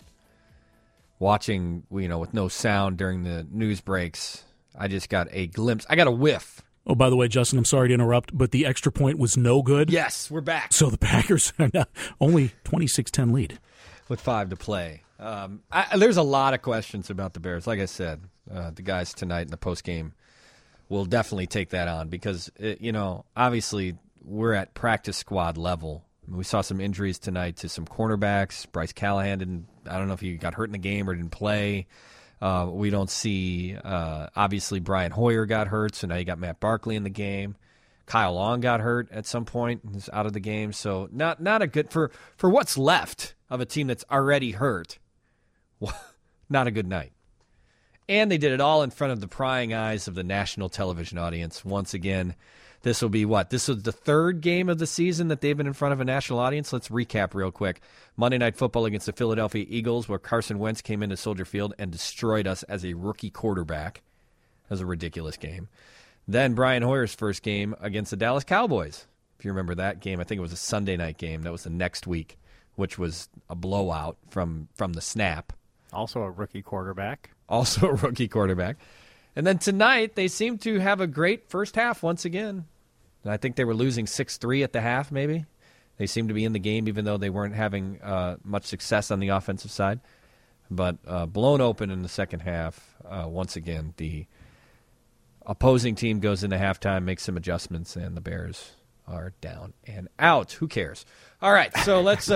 Watching, with no sound during the news breaks, I just got a glimpse. I got a whiff Oh, by the way, Justin, I'm sorry to interrupt, but the extra point was no good. Yes, we're back. So the Packers are now only 26-10 lead. With 5 to play. There's a lot of questions about the Bears. Like I said, the guys tonight in the postgame will definitely take that on because, obviously we're at practice squad level. We saw some injuries tonight to some cornerbacks. Bryce Callahan I don't know if he got hurt in the game or didn't play. We don't see, obviously Brian Hoyer got hurt, so now you got Matt Barkley in the game. Kyle Long got hurt at some point and is out of the game. So not a good, for what's left of a team that's already hurt, not a good night. And they did it all in front of the prying eyes of the national television audience. Once again, this will be This was the third game of the season that they've been in front of a national audience. Let's recap real quick. Monday Night Football against the Philadelphia Eagles, where Carson Wentz came into Soldier Field and destroyed us as a rookie quarterback. That was a ridiculous game. Then Brian Hoyer's first game against the Dallas Cowboys. If you remember that game, I think it was a Sunday night game. That was the next week, which was a blowout from the snap. Also a rookie quarterback. And then tonight, they seem to have a great first half once again. I think they were losing 6-3 at the half, maybe. They seemed to be in the game, even though they weren't having much success on the offensive side. But blown open in the second half. Once again, the opposing team goes into halftime, makes some adjustments, and the Bears are down and out. Who cares? All right, so let's...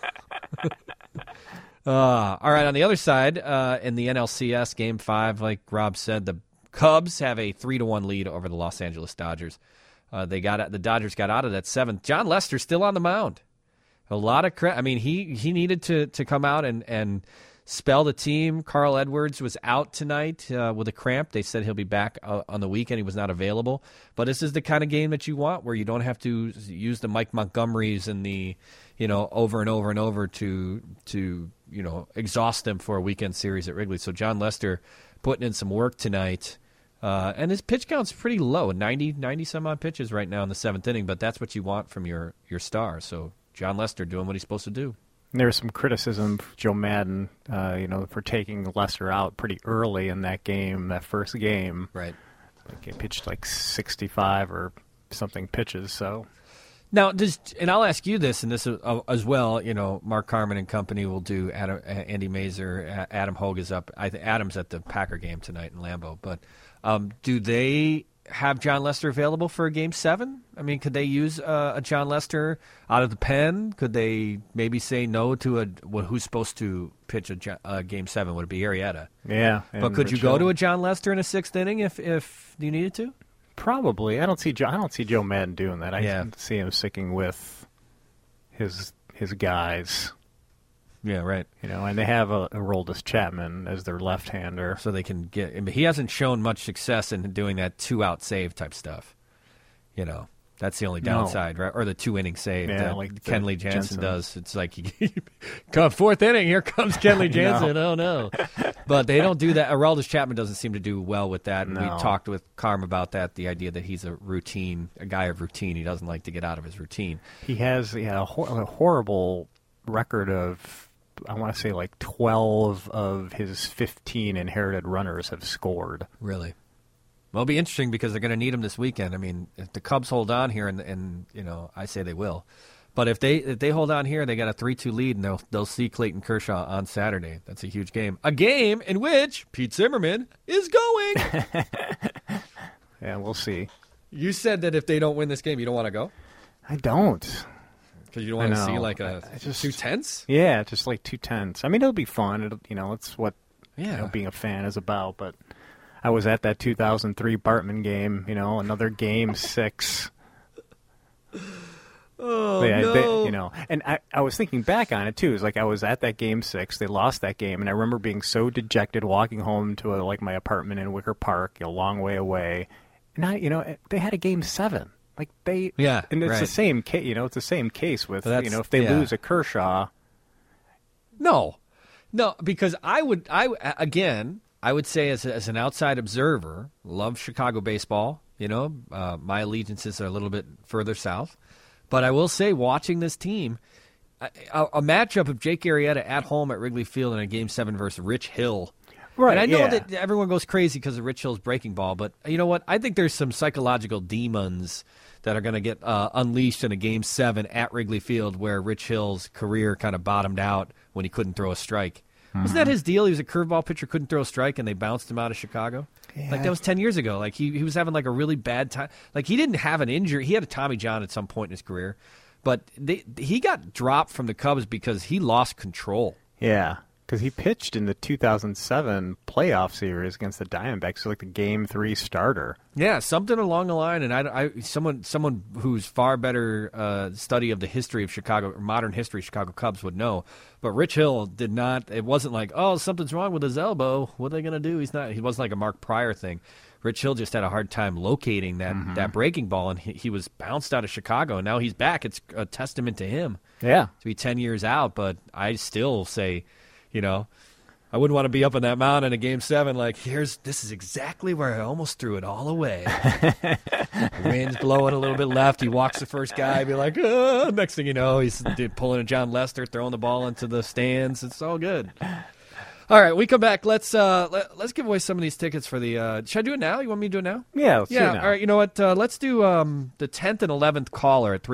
all right, on the other side, in the NLCS Game 5, like Rob said, the Cubs have a 3-1 lead over the Los Angeles Dodgers. The Dodgers got out of that 7th. John Lester's still on the mound. A lot of credit. I mean, he needed to come out and spell the team. Carl Edwards was out tonight with a cramp. They said he'll be back on the weekend. He was not available. But this is the kind of game that you want, where you don't have to use the Mike Montgomerys and the over and over and over to exhaust them for a weekend series at Wrigley. So John Lester putting in some work tonight. And his pitch count's pretty low, 90 some odd pitches right now in the 7th inning, but that's what you want from your star. So John Lester doing what he's supposed to do. There was some criticism of Joe Madden, for taking Lester out pretty early in that game, that first game. Right. Like he pitched like 65 or something pitches, so... Now, and I'll ask you this, and this as well. Mark Carman and company will do. Andy Mazer, Adam Hogue is up. I think Adam's at the Packer game tonight in Lambeau. But do they have John Lester available for a Game 7? I mean, could they use a John Lester out of the pen? Could they maybe say no to who's supposed to pitch a Game 7? Would it be Arrieta? Yeah. But could you go to a John Lester in a 6th inning if you needed to? Probably. I don't see Joe Madden doing that. I see him sticking with his guys. Yeah, right. And they have a Aroldis Chapman as their left-hander, so they can get. But he hasn't shown much success in doing that 2-out save type stuff. That's the only downside, right? Or the 2-inning save that like Kenley Jansen does. It's like, come 4th inning, here comes Kenley Jansen. No. Oh, no. But they don't do that. Aroldis Chapman doesn't seem to do well with that. And we talked with Carm about that, the idea that he's a guy of routine. He doesn't like to get out of his routine. He has a horrible record of, I want to say, like 12 of his 15 inherited runners have scored. Really? Well, it'll be interesting because they're going to need him this weekend. I mean, if the Cubs hold on here, and I say they will, but if they hold on here, they got a 3-2 lead, and they'll see Clayton Kershaw on Saturday. That's a huge game. A game in which Pete Zimmerman is going. Yeah, we'll see. You said that if they don't win this game, you don't want to go? I don't. Because you don't want to see like two tenths? Yeah, just like 2 tenths. I mean, it'll be fun. It's what being a fan is about, but... I was at that 2003 Bartman game, another Game 6. No. And I was thinking back on it, too. It's like I was at that Game 6. They lost that game, and I remember being so dejected walking home to my apartment in Wicker Park, a long way away. And they had a Game 7. Like and it's the same case. It's the same case with if they lose a Kershaw. No, because I would say as an outside observer, love Chicago baseball. My allegiances are a little bit further south. But I will say, watching this team, a matchup of Jake Arrieta at home at Wrigley Field in a Game 7 versus Rich Hill Right, And I know yeah. that everyone goes crazy because of Rich Hill's breaking ball, but you know what? I think there's some psychological demons that are going to get unleashed in a Game 7 at Wrigley Field where Rich Hill's career kind of bottomed out when he couldn't throw a strike. Wasn't that his deal? He was a curveball pitcher, couldn't throw a strike, and they bounced him out of Chicago? Yeah. Like, that was 10 years ago. Like, he was having, like, a really bad time. Like, he didn't have an injury. He had a Tommy John at some point in his career. But he got dropped from the Cubs because he lost control. Yeah, because he pitched in the 2007 playoff series against the Diamondbacks, so like the Game 3 starter. Yeah, something along the line, and someone who's far better study of the history of Chicago, or modern history of Chicago Cubs would know. But Rich Hill did not. It wasn't like, oh, something's wrong with his elbow. What are they going to do? He wasn't like a Mark Pryor thing. Rich Hill just had a hard time locating that breaking ball, and he was bounced out of Chicago, and now he's back. It's a testament to him. Yeah, to be 10 years out, but I still say, you know, I wouldn't want to be up on that mound in a Game 7 like, this is exactly where I almost threw it all away. The wind's blowing a little bit left. He walks the first guy, be like, next thing you know, he's pulling a John Lester, throwing the ball into the stands. It's all good. All right, we come back. Let's give away some of these tickets for the. Should I do it now? You want me to do it now? Yeah, let's do it now. All right, you know what? Let's do the 10th and 11th caller at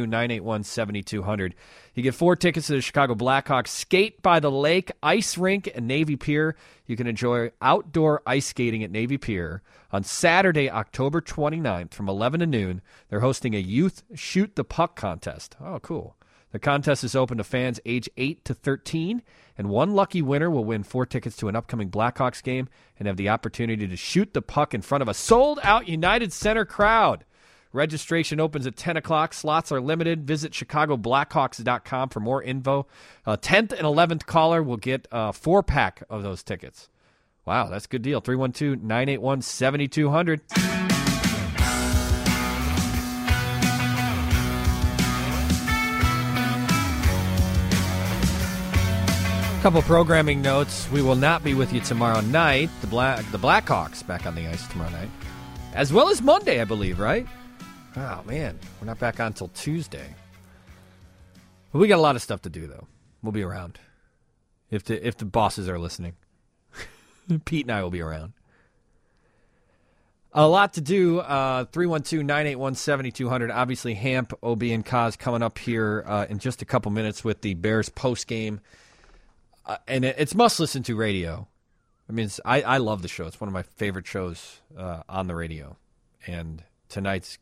312-981-7200. You get 4 tickets to the Chicago Blackhawks Skate by the Lake Ice Rink and Navy Pier. You can enjoy outdoor ice skating at Navy Pier on Saturday, October 29th from 11 to noon. They're hosting a youth shoot the puck contest. Oh, cool. The contest is open to fans age 8 to 13, and one lucky winner will win 4 tickets to an upcoming Blackhawks game and have the opportunity to shoot the puck in front of a sold-out United Center crowd. Registration opens at 10 o'clock. Slots are limited. Visit ChicagoBlackhawks.com for more info. 10th and 11th caller will get a 4-pack of those tickets. Wow, that's a good deal. 312-981-7200. Couple programming notes. We will not be with you tomorrow night. The Blackhawks back on the ice tomorrow night, as well as Monday, I believe, right? Oh, man. We're not back on until Tuesday. But we got a lot of stuff to do, though. We'll be around. If the bosses are listening. Pete and I will be around. A lot to do. 312-981-7200. Obviously, Hamp, OB, and Kaz coming up here in just a couple minutes with the Bears postgame. And it's must-listen to radio. I mean, I love the show. It's one of my favorite shows on the radio. And tonight's...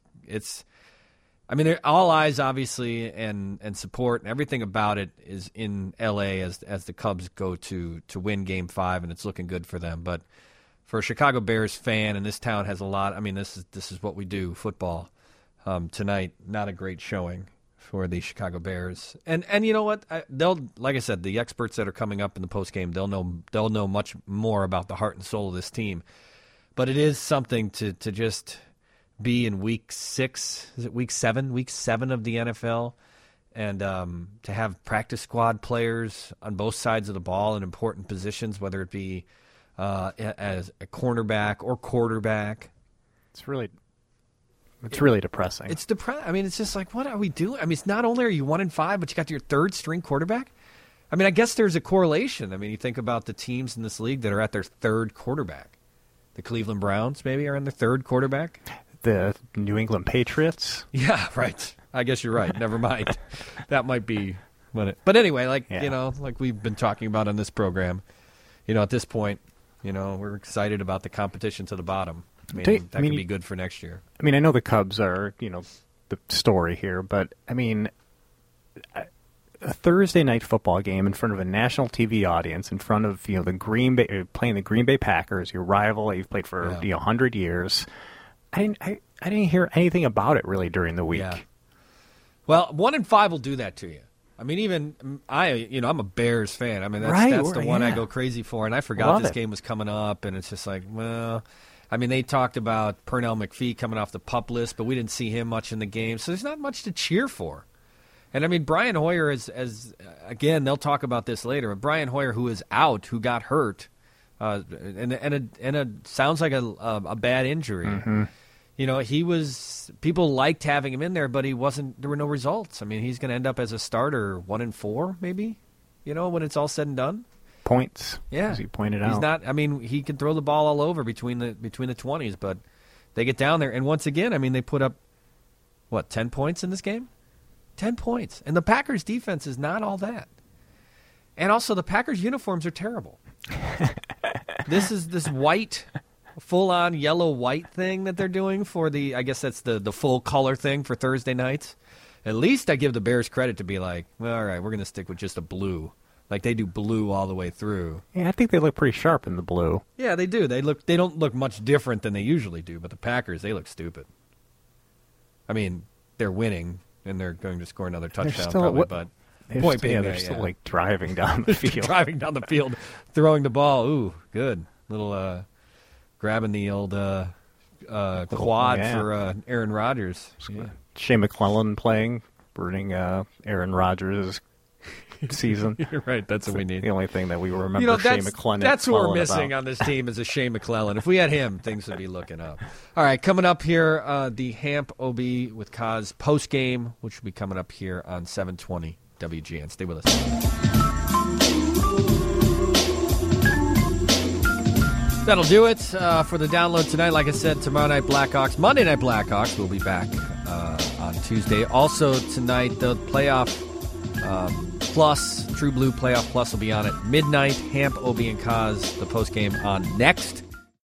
all eyes, obviously, and support and everything about it is in L.A. as the Cubs go to win Game 5, and it's looking good for them. But for a Chicago Bears fan, and this town has a lot. I mean, this is what we do, football. Tonight, not a great showing for the Chicago Bears. And you know what? They'll, like I said, the experts that are coming up in the postgame, they'll know much more about the heart and soul of this team. But it is something to just be in week 6, is it week 7? Week 7 of the NFL, and to have practice squad players on both sides of the ball in important positions, whether it be as a cornerback or quarterback. It's really depressing. It's depressing. I mean, it's just like, what are we doing? I mean, it's not only are you 1-5, but you got your 3rd string quarterback. I mean, I guess there's a correlation. I mean, you think about the teams in this league that are at their 3rd quarterback. The Cleveland Browns maybe are in their 3rd quarterback. The New England Patriots. Yeah, right. I guess you're right. Never mind. That might be what it. But anyway, like we've been talking about on this program, at this point, we're excited about the competition to the bottom. I mean, that could be good for next year. I mean, I know the Cubs are, the story here, but I mean, a Thursday night football game in front of a national TV audience, in front of the Green Bay, playing the Green Bay Packers, your rival you've played for 100 years. I didn't hear anything about it really during the week. Yeah. Well, 1-5 will do that to you. I mean, even I'm a Bears fan. I mean, that's the one I go crazy for, and I forgot this game was coming up, and it's just like, well, I mean, they talked about Pernell McPhee coming off the PUP list, but we didn't see him much in the game, so there's not much to cheer for. And I mean, Brian Hoyer is again, they'll talk about this later. But Brian Hoyer, who is out, who got hurt, and it sounds like a bad injury. Mm-hmm. People liked having him in there, but there were no results. I mean, he's going to end up as a starter 1-4, maybe, when it's all said and done. points. Yeah, as you pointed he's out. not. I mean, he can throw the ball all over between the 20s, but they get down there, and once again, I mean, they put up 10 points in this game, 10 points, and the Packers' defense is not all that. And also, the Packers' uniforms are terrible. This is this white, full-on yellow-white thing that they're doing for the. I guess that's the full color thing for Thursday nights. At least I give the Bears credit to be like, well, all right, we're going to stick with just a blue. Like they do blue all the way through. Yeah, I think they look pretty sharp in the blue. Yeah, they do. They don't look much different than they usually do. But the Packers, they look stupid. I mean, they're winning and they're going to score another touchdown probably. But point being, they're still like driving down the field, driving down the field, throwing the ball. Ooh, good little grabbing the old quad for Aaron Rodgers. Yeah. Shea McClellan playing, burning Aaron Rodgers' season. You're right. That's what we need. The only thing that we remember Shea McClellan. That's what we're missing on this team is a Shea McClellan. If we had him, things would be looking up. All right, coming up here, the Hamp OB with Kaz post game, which will be coming up here on 720 WGN. Stay with us. That'll do it for the download tonight. Like I said, tomorrow night Blackhawks, Monday night Blackhawks. We'll be back on Tuesday. Also tonight, the playoff plus, True Blue Playoff Plus will be on at midnight. Hamp, OB, and Kaz, the post game on next.